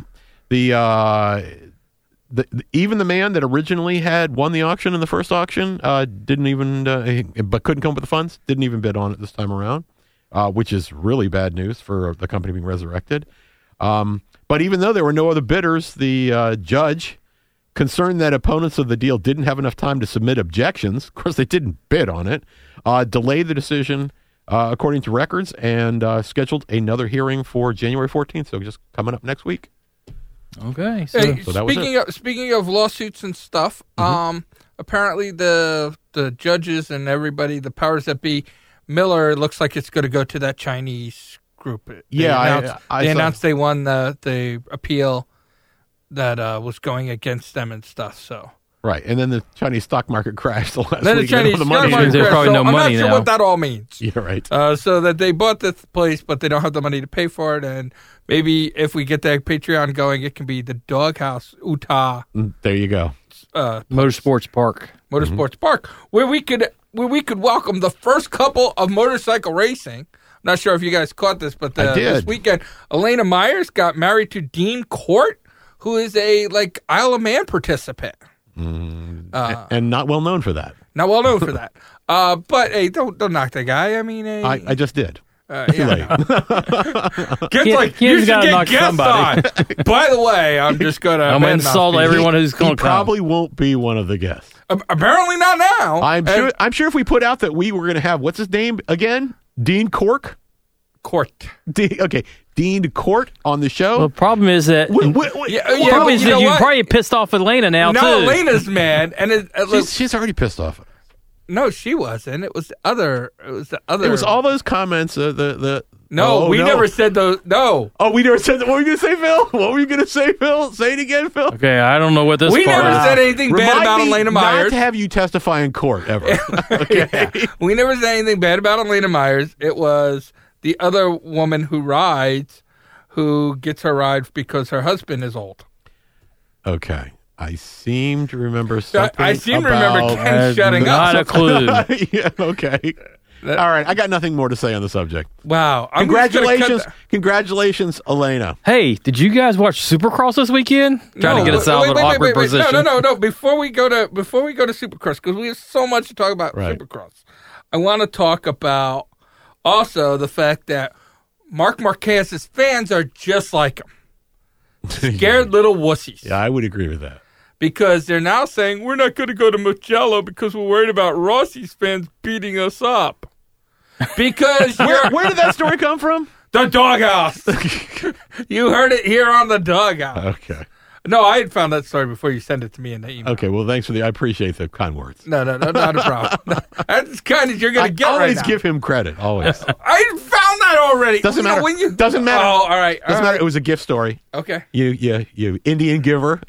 Even the man that originally had won the auction in the first auction didn't even, but couldn't come up with the funds, didn't even bid on it this time around, which is really bad news for the company being resurrected. But even though there were no other bidders, the judge, concerned that opponents of the deal didn't have enough time to submit objections, of course they didn't bid on it, delayed the decision according to records and scheduled another hearing for January 14th, so just coming up next week. Okay. Hey, speaking of lawsuits and stuff, apparently the judges and everybody, the powers that be, Miller looks like it's going to go to that Chinese group. They announced they won the appeal that was going against them and stuff. So right, and then the Chinese stock market crashed the last then week. The Chinese stock market crashed. There's probably no money I'm not sure what that all means. Yeah, right. So that they bought this place, but they don't have the money to pay for it, and maybe if we get that Patreon going, it can be the Doghouse Utah. There you go. Motorsports Park. Motorsports Park, where we could welcome the first couple of motorcycle racing. I'm not sure if you guys caught this, but this weekend, Elena Myers got married to Dean Court, who is a Isle of Man participant. And not well known for that. Not well known for that. But hey, don't knock that guy. I mean, I just did. Yeah. You should get guests on. By the way, I'm just going to insult everyone who's going to come. Probably won't be one of the guests. Apparently not now. I'm sure if we put out that we were going to have, what's his name again? Dean Court. Okay. Dean Court on the show. Well, the problem is that you're probably pissed off Elena now, too. No, Elena's mad. And she's already pissed off. No, she wasn't. It was the other. It was all those comments. We never said those. No. Oh, we never said that. What were you going to say, Phil? What were you going to say, Phil? Say it again, Phil. Okay, I don't know what this. We never said anything bad about Elena Myers. Not to have you testify in court ever. Okay. Yeah. We never said anything bad about Elena Myers. It was the other woman who rides, who gets her ride because her husband is old. Okay. I seem to remember something. I seem to remember Ken shutting up. Not a clue. Yeah, okay. All right. I got nothing more to say on the subject. Wow. Congratulations, Elena. Hey, did you guys watch Supercross this weekend? Trying to get us out of an awkward position. No. Before we go to Supercross, because we have so much to talk about Supercross, I want to talk about also the fact that Marc Marquez's fans are just like him. Scared little wussies. Yeah, I would agree with that. Because they're now saying, we're not going to go to Mugello because we're worried about Rossi's fans beating us up. Because where did that story come from? The Doghouse. You heard it here on the Doghouse. Okay. No, I had found that story before you sent it to me in the email. Okay, well, thanks I appreciate the kind words. No, not a problem. That's kind of you're going to get right now. Always give him credit, always. I found that already. Doesn't matter. Doesn't matter. Oh, all right. Doesn't matter. It was a gift story. Okay. You Indian giver.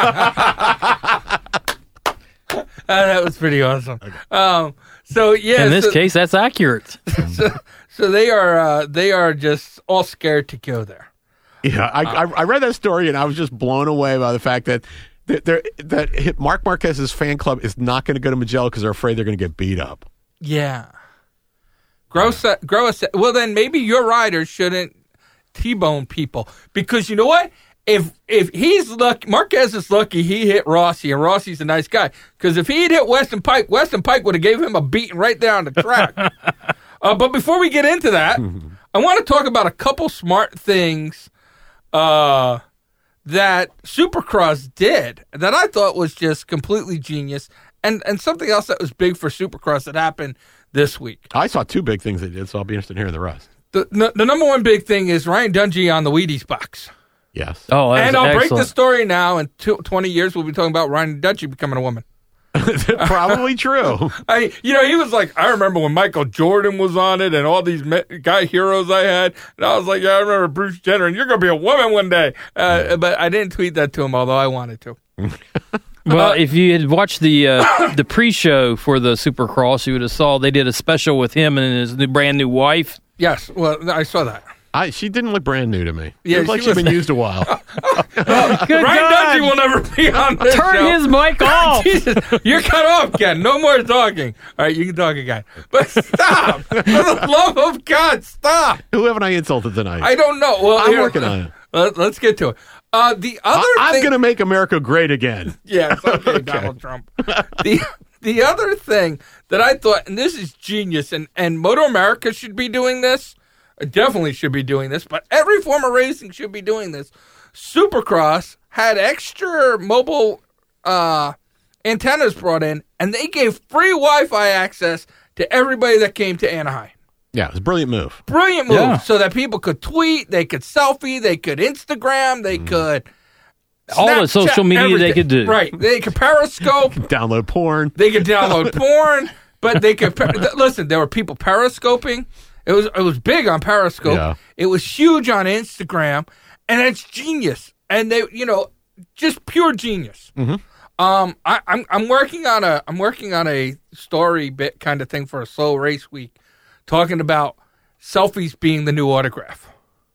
That was pretty awesome. Okay. So yeah. In this case, that's accurate. So they are just all scared to go there. Yeah, I read that story and I was just blown away by the fact that Marc Marquez's fan club is not going to go to Mugello because they're afraid they're going to get beat up. Yeah. Well, then maybe your riders shouldn't T-bone people because you know what? If he's lucky, Marquez is lucky he hit Rossi, and Rossi's a nice guy. Because if he'd hit Weston Pike would have gave him a beating right there on the track. But before we get into that, I want to talk about a couple smart things that Supercross did that I thought was just completely genius, and something else that was big for Supercross that happened this week. I saw two big things they did, so I'll be interested in hearing the rest. The number one big thing is Ryan Dungey on the Wheaties box. Yes. Oh, and I'll excellent. break the story now. In 20 years, we'll be talking about Ryan Dungey becoming a woman. Probably true. He was like, I remember when Michael Jordan was on it and all these guy heroes I had. And I was like, yeah, I remember Bruce Jenner, and you're going to be a woman one day. But I didn't tweet that to him, although I wanted to. Well, if you had watched the pre-show for the Supercross, you would have saw they did a special with him and his brand new wife. Yes, well, I saw that. She didn't look brand new to me. Yeah, it looked like she'd been used a while. Ryan Dungey will never be on this Turn show. his mic off. Jesus, you're cut off, Ken. No more talking. All right, you can talk again. But stop. For the love of God, stop. Who haven't I insulted tonight? I don't know. Well, I'm working on it. Let's get to it. I'm going to make America great again. Yes, okay, Donald Trump. The other thing that I thought, and this is genius, and Moto America should be doing this, definitely should be doing this, but every form of racing should be doing this. Supercross had extra mobile antennas brought in, and they gave free Wi-Fi access to everybody that came to Anaheim. Yeah, it was a brilliant move. Brilliant move, so that people could tweet, they could selfie, they could Instagram, they could all the social media everything. They could do. Right, they could Periscope. Download porn. They could download porn, but they could, listen, there were people Periscoping. It was big on Periscope. Yeah. It was huge on Instagram, and it's genius. And they, just pure genius. Mm-hmm. I'm working on a story bit kind of thing for a Slow Race Week, talking about selfies being the new autograph.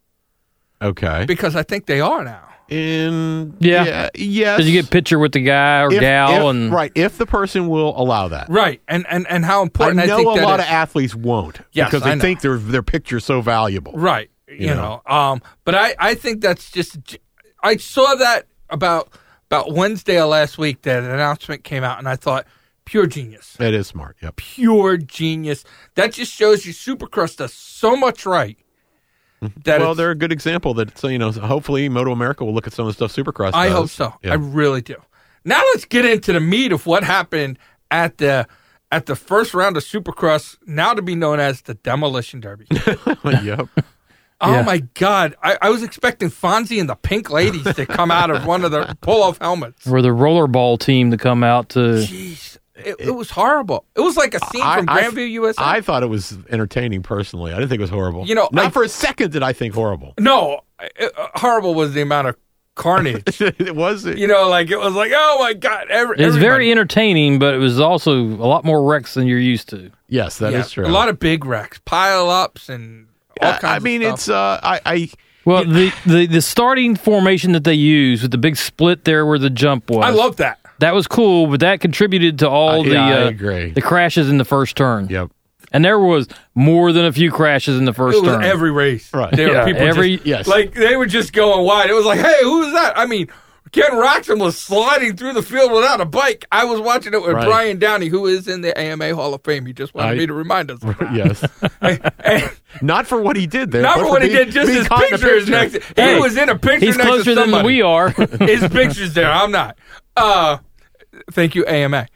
Okay. Because I think they are now. Yes. Did you get a picture with the guy or gal? Right, if the person will allow that. Right, and how important I think that is. I know a lot of athletes won't. Yes, because they think their picture's so valuable. Right, you know. But I think that's just, I saw that about Wednesday of last week, that an announcement came out, and I thought, pure genius. It is smart, yep. Pure genius. That just shows you Supercross does so much right. They're a good example that, hopefully Moto America will look at some of the stuff Supercross does. I hope so. Yeah. I really do. Now let's get into the meat of what happened at the first round of Supercross, now to be known as the Demolition Derby. Yep. Oh, Yeah. my God. I was expecting Fonzie and the Pink Ladies to come out of one of the pull-off helmets. Or the rollerball team to come out to... Jeez. It was horrible. It was like a scene from Grandview, USA. I thought it was entertaining, personally. I didn't think it was horrible. Not for a second did I think horrible. No. Horrible was the amount of carnage. It was. It was like, oh, my God. It's very entertaining, but it was also a lot more wrecks than you're used to. Yes, that is true. A lot of big wrecks, pile-ups, and all kinds of stuff. It's... Well, the starting formation that they used with the big split there where the jump was. I love that. That was cool, but that contributed to all I agree. the crashes in the first turn. Yep. And there was more than a few crashes in the first turn. Every race. Right. There were people they were just going wide. It was like, hey, who is that? I mean, Ken Roczen was sliding through the field without a bike. I was watching it with Brian Downey, who is in the AMA Hall of Fame. He just wanted me to remind us of that. Yes. Not for what he did there. Not for what he did, just his picture is next. He was in a picture he's next to somebody. closer than we are. His picture's there. I'm not. Thank you, AMA.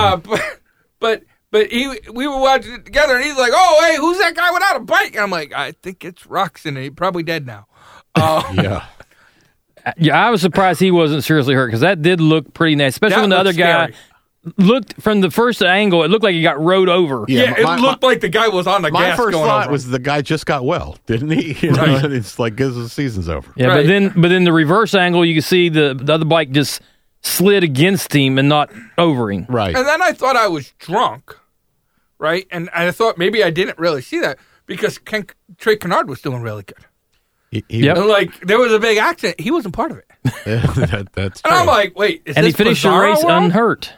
But we were watching it together, and he's like, "Oh, hey, who's that guy without a bike?" And I'm like, "I think it's Roczen. He's probably dead now." Yeah. Yeah, I was surprised he wasn't seriously hurt because that did look pretty nasty, especially when the other guy looked from the first angle. It looked like he got rode over. Yeah, it looked like the guy was on the gas. My first going thought over. was the guy just got well, didn't he? Right. It's like because the season's over. Yeah, Right. but then the reverse angle, you can see the other bike just slid against him and not over him. Right. And then I thought I was drunk, right? And I thought maybe I didn't really see that because Trey Canard was doing really good. Yep. And like there was a big accident. He wasn't part of it. That's true. And I'm like, wait, is And he this finished the Bizarro race world? unhurt.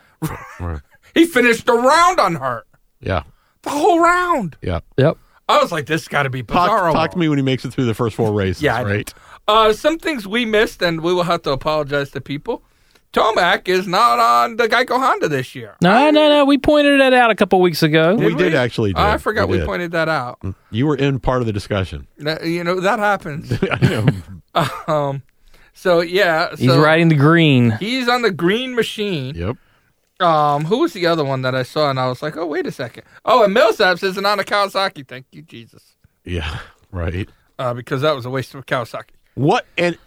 He finished the round unhurt. Yeah. The whole round. Yeah. Yep. I was like, this got to be Bizarro. Talk to me when he makes it through the first 4 races. Yeah, I know. right. Some things we missed, and we will have to apologize to people. Tomac is not on the Geico Honda this year. No. We pointed that out a couple weeks ago. We did actually. I forgot we did. pointed that out. You were in part of the discussion. That happens. I know. So yeah, He's riding the green. He's on the green machine. Yep. Who was the other one that I saw? And I was like, oh, wait a second. Oh, and Millsaps isn't on a Kawasaki. Thank you, Jesus. Yeah. Right. Because that was a waste of a Kawasaki. What and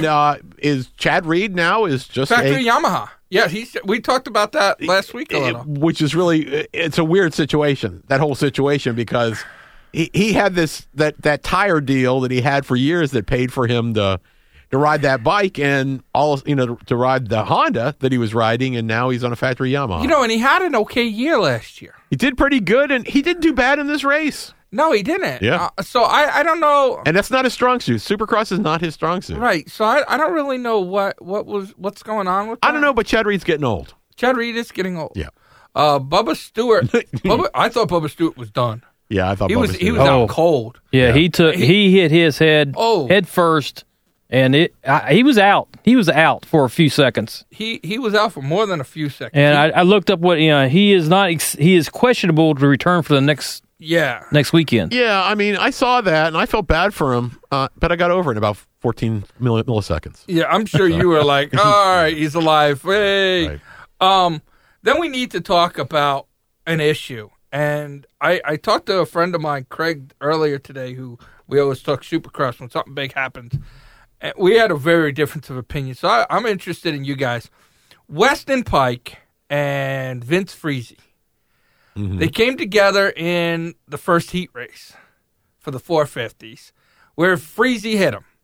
is Chad Reed now is just Factory Yamaha? Yeah, we talked about that last week a little. Which is really it's a weird situation. That whole situation because he had that tire deal that he had for years that paid for him to ride that bike and to ride the Honda that he was riding, and now he's on a factory Yamaha. And he had an okay year last year. He did pretty good, and he didn't do bad in this race. No, he didn't. Yeah. So I don't know. And that's not his strong suit. Supercross is not his strong suit. Right. So I don't really know what's going on with that. I don't know, but Chad Reed's getting old. Chad Reed is getting old. Yeah. Bubba Stewart. I thought Bubba Stewart was done. Yeah, I thought he was out cold. Yeah, he hit his head head first, and he was out. He was out for a few seconds. He was out for more than a few seconds. And I looked up what he is not. He is questionable to return for the next weekend. Yeah, I mean, I saw that and I felt bad for him, but I got over it in about 14 milliseconds. Yeah, I'm sure you were like, all right, he's alive. Hey. Right. Then we need to talk about an issue. And I talked to a friend of mine, Craig, earlier today, who we always talk Supercross when something big happens. And we had a very difference of opinion. So I'm interested in you guys. Weston Pike and Vince Friese. Mm-hmm. They came together in the first heat race for the 450s, where Friese hit him.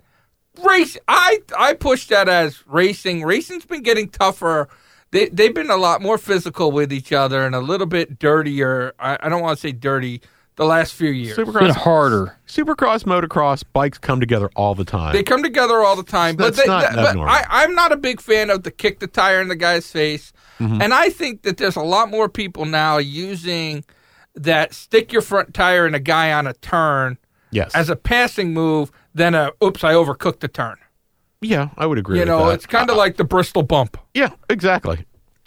I pushed that as racing. Racing's been getting tougher. They've been a lot more physical with each other and a little bit dirtier. I don't want to say dirty. The last few years, it's been harder. Supercross, motocross, bikes come together all the time. They come together all the time, but I'm not a big fan of the kick the tire in the guy's face. Mm-hmm. And I think that there's a lot more people now using that stick your front tire in a guy on a turn as a passing move than I overcooked the turn. Yeah, I would agree with that. It's kind of like the Bristol bump. Yeah, exactly.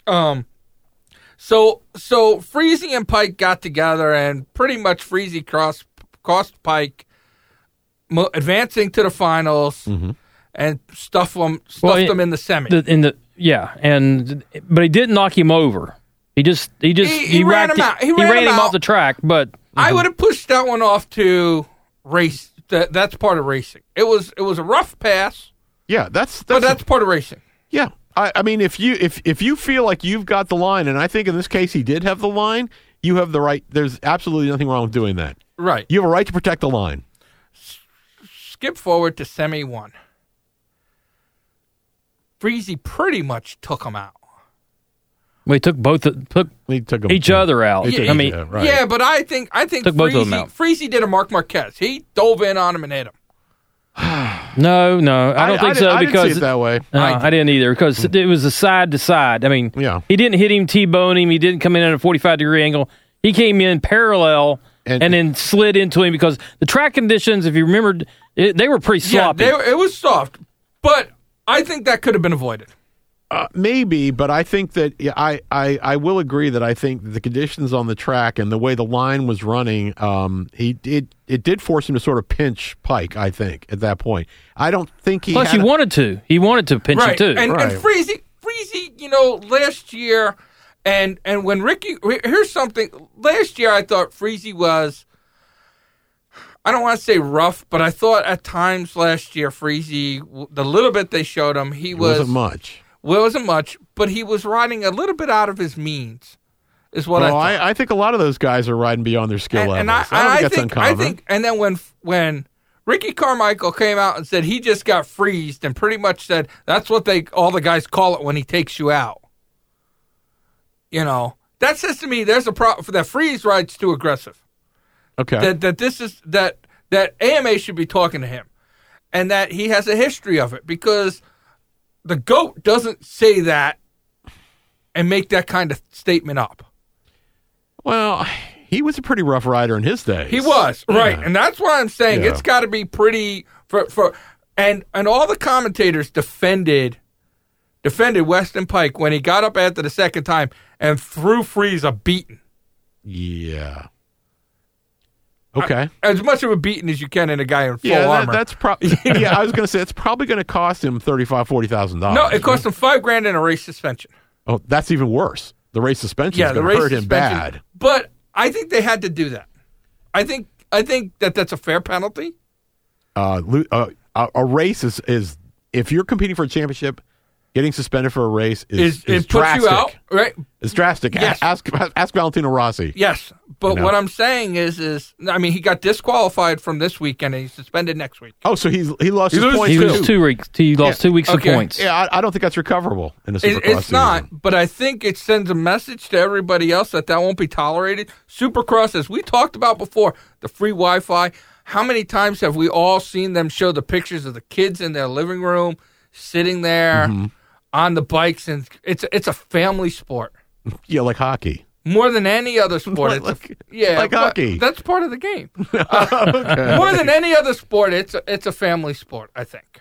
So Friese and Pike got together and pretty much Friese cost Pike advancing to the finals and stuffed them in the semi. But he didn't knock him over. He ran him out. He ran him off the track. But I would have pushed that one off to That's part of racing. It was a rough pass. Yeah, that's part of racing. Yeah, I mean, if you feel like you've got the line, and I think in this case he did have the line, you have the right. There's absolutely nothing wrong with doing that. Right. You have a right to protect the line. Skip forward to semi 1. Freese pretty much took him out. We took each other out. Yeah, but I think took both of them out. Freese did a Mark Marquez. He dove in on him and hit him. No, I don't think so. I because didn't see it that way. I didn't either, because it was a side to side. I mean, he didn't hit him, T-bone him. He didn't come in at a 45-degree angle. He came in parallel and then slid into him, because the track conditions, if you remember, they were pretty sloppy. Yeah, it was soft, but I think that could have been avoided. Maybe, but I think that I will agree that I think the conditions on the track and the way the line was running, it did force him to sort of pinch Pike. I think at that point, I don't think he. Plus, he wanted to pinch him too. And Freese, last year, and when Ricky, here's something. Last year, I thought Freese was. I don't want to say rough, but I thought at times last year, Freese, the little bit they showed him, he wasn't much. Well, it wasn't much, but he was riding a little bit out of his means, is what I thought. I think a lot of those guys are riding beyond their skill levels. I don't think that's uncommon. And then when Ricky Carmichael came out and said he just got freezed and pretty much said that's what all the guys call it when he takes you out. You know, that says to me there's a problem that Freese rides too aggressive. Okay. That AMA should be talking to him, and that he has a history of it, because the GOAT doesn't say that and make that kind of statement up. Well, he was a pretty rough rider in his day. He was, right. And that's why I'm saying it's got to be pretty and all the commentators defended Weston Pike when he got up after the second time and threw Freese a beating. Yeah. Okay. As much of a beating as you can in a guy in full armor. That's yeah, I was going to say it's probably going to cost him $35,000-$40,000. No, it cost him $5,000 in a race suspension. Oh, that's even worse. The race suspension is going to hurt him bad. But I think they had to do that. I think that's a fair penalty. A race is if you're competing for a championship, getting suspended for a race is it drastic. Puts you out, right? It's drastic. Yes. Ask Valentino Rossi. Yes, but what I'm saying is, I mean, he got disqualified from this weekend and he's suspended next week. Oh, so he lost his points. He lost 2 weeks. He lost 2 weeks of points. Yeah, I don't think that's recoverable in a Supercross season. It's not, but I think it sends a message to everybody else that won't be tolerated. Supercross, as we talked about before, the free Wi-Fi. How many times have we all seen them show the pictures of the kids in their living room sitting there? Mm-hmm. On the bikes, and it's a family sport. Yeah, like hockey. More than any other sport. Like hockey. That's part of the game. Okay. More than any other sport, it's a family sport, I think.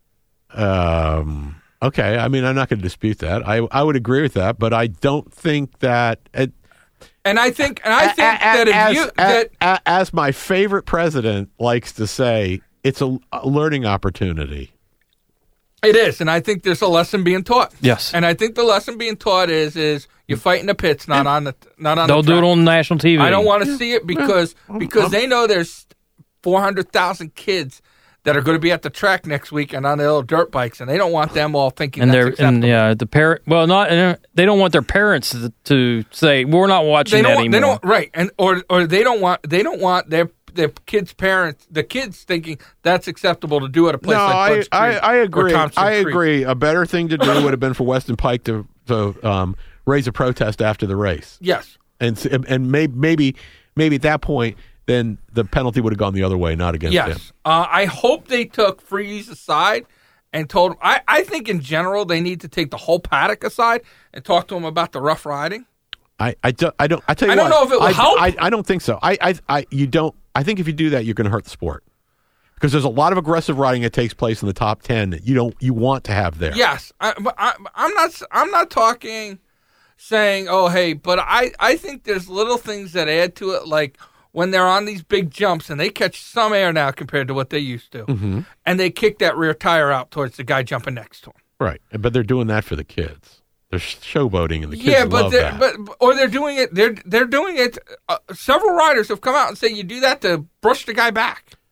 Okay, I mean, I'm not going to dispute that. I would agree with that, but I don't think that. I think that as my favorite president likes to say, it's a learning opportunity. It is, and I think there's a lesson being taught. Yes, and I think the lesson being taught is you fight in the pits, not on the track. They'll do it on national TV. I don't want to see it because they know there's 400,000 kids that are going to be at the track next week and on their little dirt bikes, and they don't want them all thinking that's acceptable. The parent. Well, they don't want their parents to say we're not watching that anymore. They don't right, and or they don't want their kids' parents, the kids thinking that's acceptable to do at a place like Bud's Creek. I agree. I Creek. agree. A better thing to do would have been for Weston Pike to raise a protest after the race. Yes, and maybe at that point, then the penalty would have gone the other way, not against him. Yes, I hope they took Freese aside and told him. I think in general they need to take the whole paddock aside and talk to him about the rough riding. I tell you what, I don't know if it will help. I don't think so. You don't. I think if you do that, you're going to hurt the sport because there's a lot of aggressive riding that takes place in the top 10 that you want to have there. Yes, I'm not talking saying but I think there's little things that add to it, like when they're on these big jumps and they catch some air now compared to what they used to, and they kick that rear tire out towards the guy jumping next to them. Right, but they're doing that for the kids. They're showboating, and the kids love that. They're doing it. They're doing it. Several riders have come out and say you do that to brush the guy back.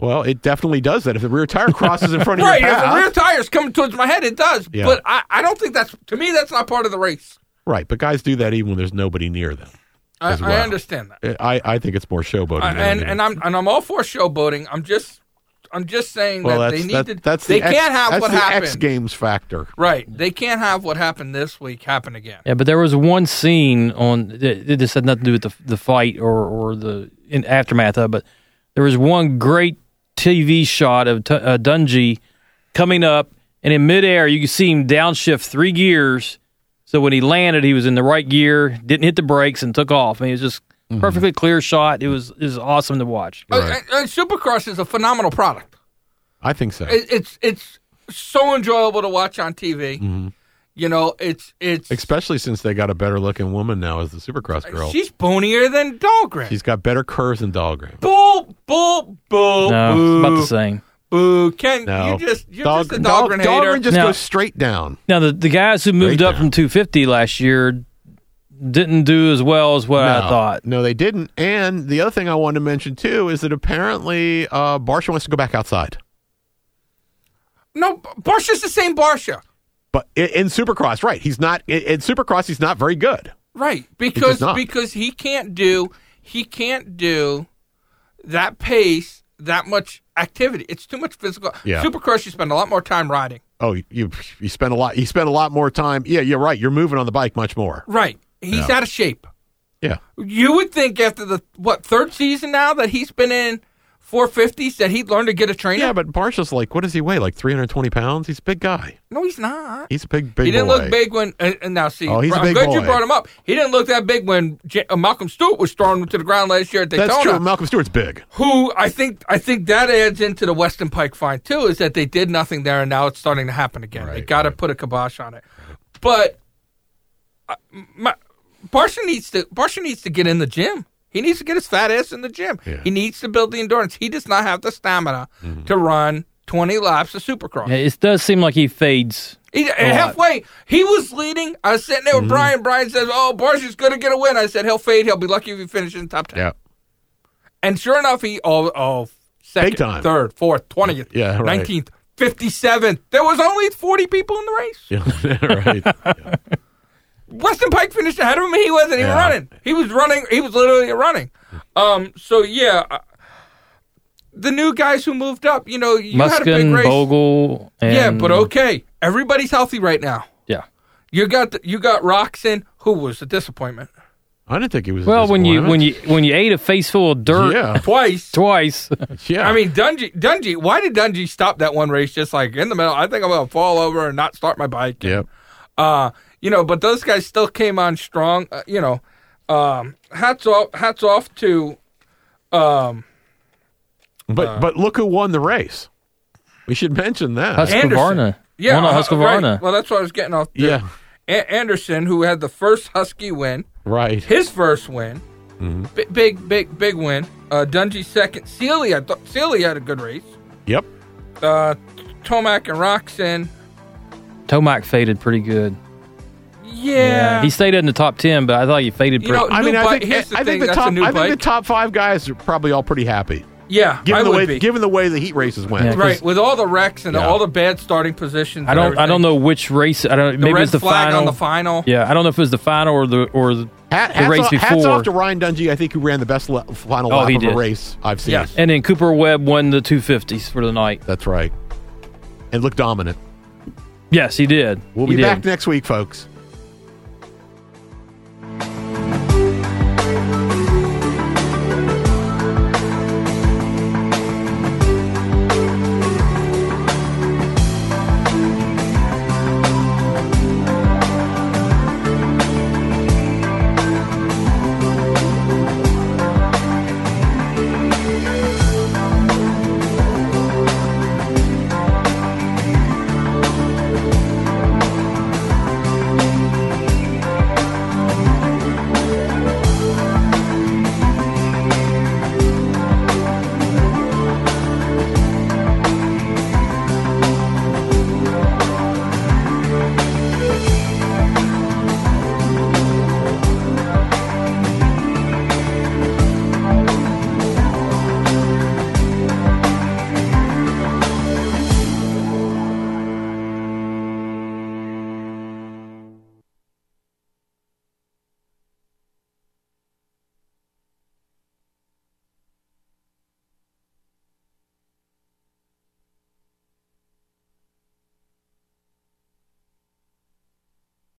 Well, it definitely does that. If the rear tire crosses in front of right, your path. if the rear tire's coming towards my head, it does. Yeah. But I don't think to me, that's not part of the race. Right, but guys do that even when there's nobody near them. I well. understand that. I think it's more showboating. And I'm all for showboating. I'm just saying that they need to. They can't have what happened. X Games factor. Right. They can't have what happened this week happen again. Yeah, but there was one scene this had nothing to do with the fight or the aftermath of it, but there was one great TV shot of Dungey coming up, and in midair you could see him downshift 3 gears. So when he landed, he was in the right gear, didn't hit the brakes, and took off. I mean, it was just perfectly clear shot. It was awesome to watch. Right. Supercross is a phenomenal product. I think so. It's so enjoyable to watch on TV. Mm-hmm. You know, it's especially since they got a better looking woman now as the Supercross girl. She's bonier than Dahlgren. She's got better curves than Dahlgren. Bull, No, boo. it's about the same. Boo, Ken, No. you're just a Dahlgren hater. Dahlgren just Now- goes straight down. Now, the guys who moved Straight up down. from 250 last year didn't do as well as what I thought. No, they didn't. And the other thing I wanted to mention, too, is that apparently Barsha wants to go back outside. No, Barsha's the same Barsha. But in Supercross, right. He's not in Supercross, he's not very good. Right, does not. because he can't do that pace, that much activity. It's too much physical. Yeah. Supercross, you spend a lot more time riding. Oh, you spend a lot. You spend a lot more time. Yeah, you're right. You're moving on the bike much more. Right, he's out of shape. Yeah. You would think after the third season now that he's been in 450s that he'd learn to get a trainer. Yeah, but Barsha's like, what does he weigh? Like 320 pounds? He's a big guy. No, he's not. He's a big He didn't boy. look big when. And now see, Oh, he's a I'm big glad you boy. brought him up. He didn't look that big when Malcolm Stewart was throwing him to the ground last year at Daytona. That's true. Malcolm Stewart's big. Who I think that adds into the Weston Pike find too, is that they did nothing there and now it's starting to happen again. They got to put a kibosh on it. But Barsha needs to get in the gym. He needs to get his fat ass in the gym. Yeah. He needs to build the endurance. He does not have the stamina to run 20 laps of Supercross. Yeah, it does seem like he fades. Halfway, he was leading. I was sitting there with Brian. Brian says, "Oh, Barsha's going to get a win." I said, "He'll fade. He'll be lucky if he finishes in top 10." Yeah. And sure enough, he second, Big time. third, fourth, 20th, Yeah, right. 19th, 57th. There was only 40 people in the race. Yeah, right. Yeah. Weston Pike finished ahead of him. He wasn't even running. He was running. He was literally running. So yeah, the new guys who moved up, you had a big Muskin, race. Bogle, and Yeah, but okay, everybody's healthy right now. Yeah. You got Roxon, who was a disappointment I didn't think he was. Well, when you ate a face full of dirt yeah, twice. yeah. I mean, Dungey. Why did Dungey stop that one race just like in the middle? I think I'm gonna fall over and not start my bike. Yep. But those guys still came on strong. Hats off to. But look who won the race. We should mention that. Husqvarna. Yeah, Husqvarna. Right. Well, that's what I was getting off. Yeah. Anderson, who had the first Husky win, Right. his first win, big win. Dungey second. Sealy, I thought Sealy had a good race. Yep. Tomac and Roxon. Tomac faded pretty good. Yeah. He stayed in the top 10, but I thought he faded pretty know, I mean, I Here's the think thing, the that's a top. new I think the bike. top 5 guys are probably all pretty happy. Yeah, Given I the would way, be. given the way the heat races went. Yeah. Right, with all the wrecks and Yeah. all the bad starting positions. I don't know which race. I don't. The Maybe red it's the flag final. on the final. Yeah, I don't know if it was the final or the Hats race off, before. Hats off to Ryan Dungey. I think who ran the best final lap he of did. a race I've seen. Yes. And then Cooper Webb won the 250s for the night. That's right. And looked dominant. Yes, he did. We'll He be did. back next week, folks.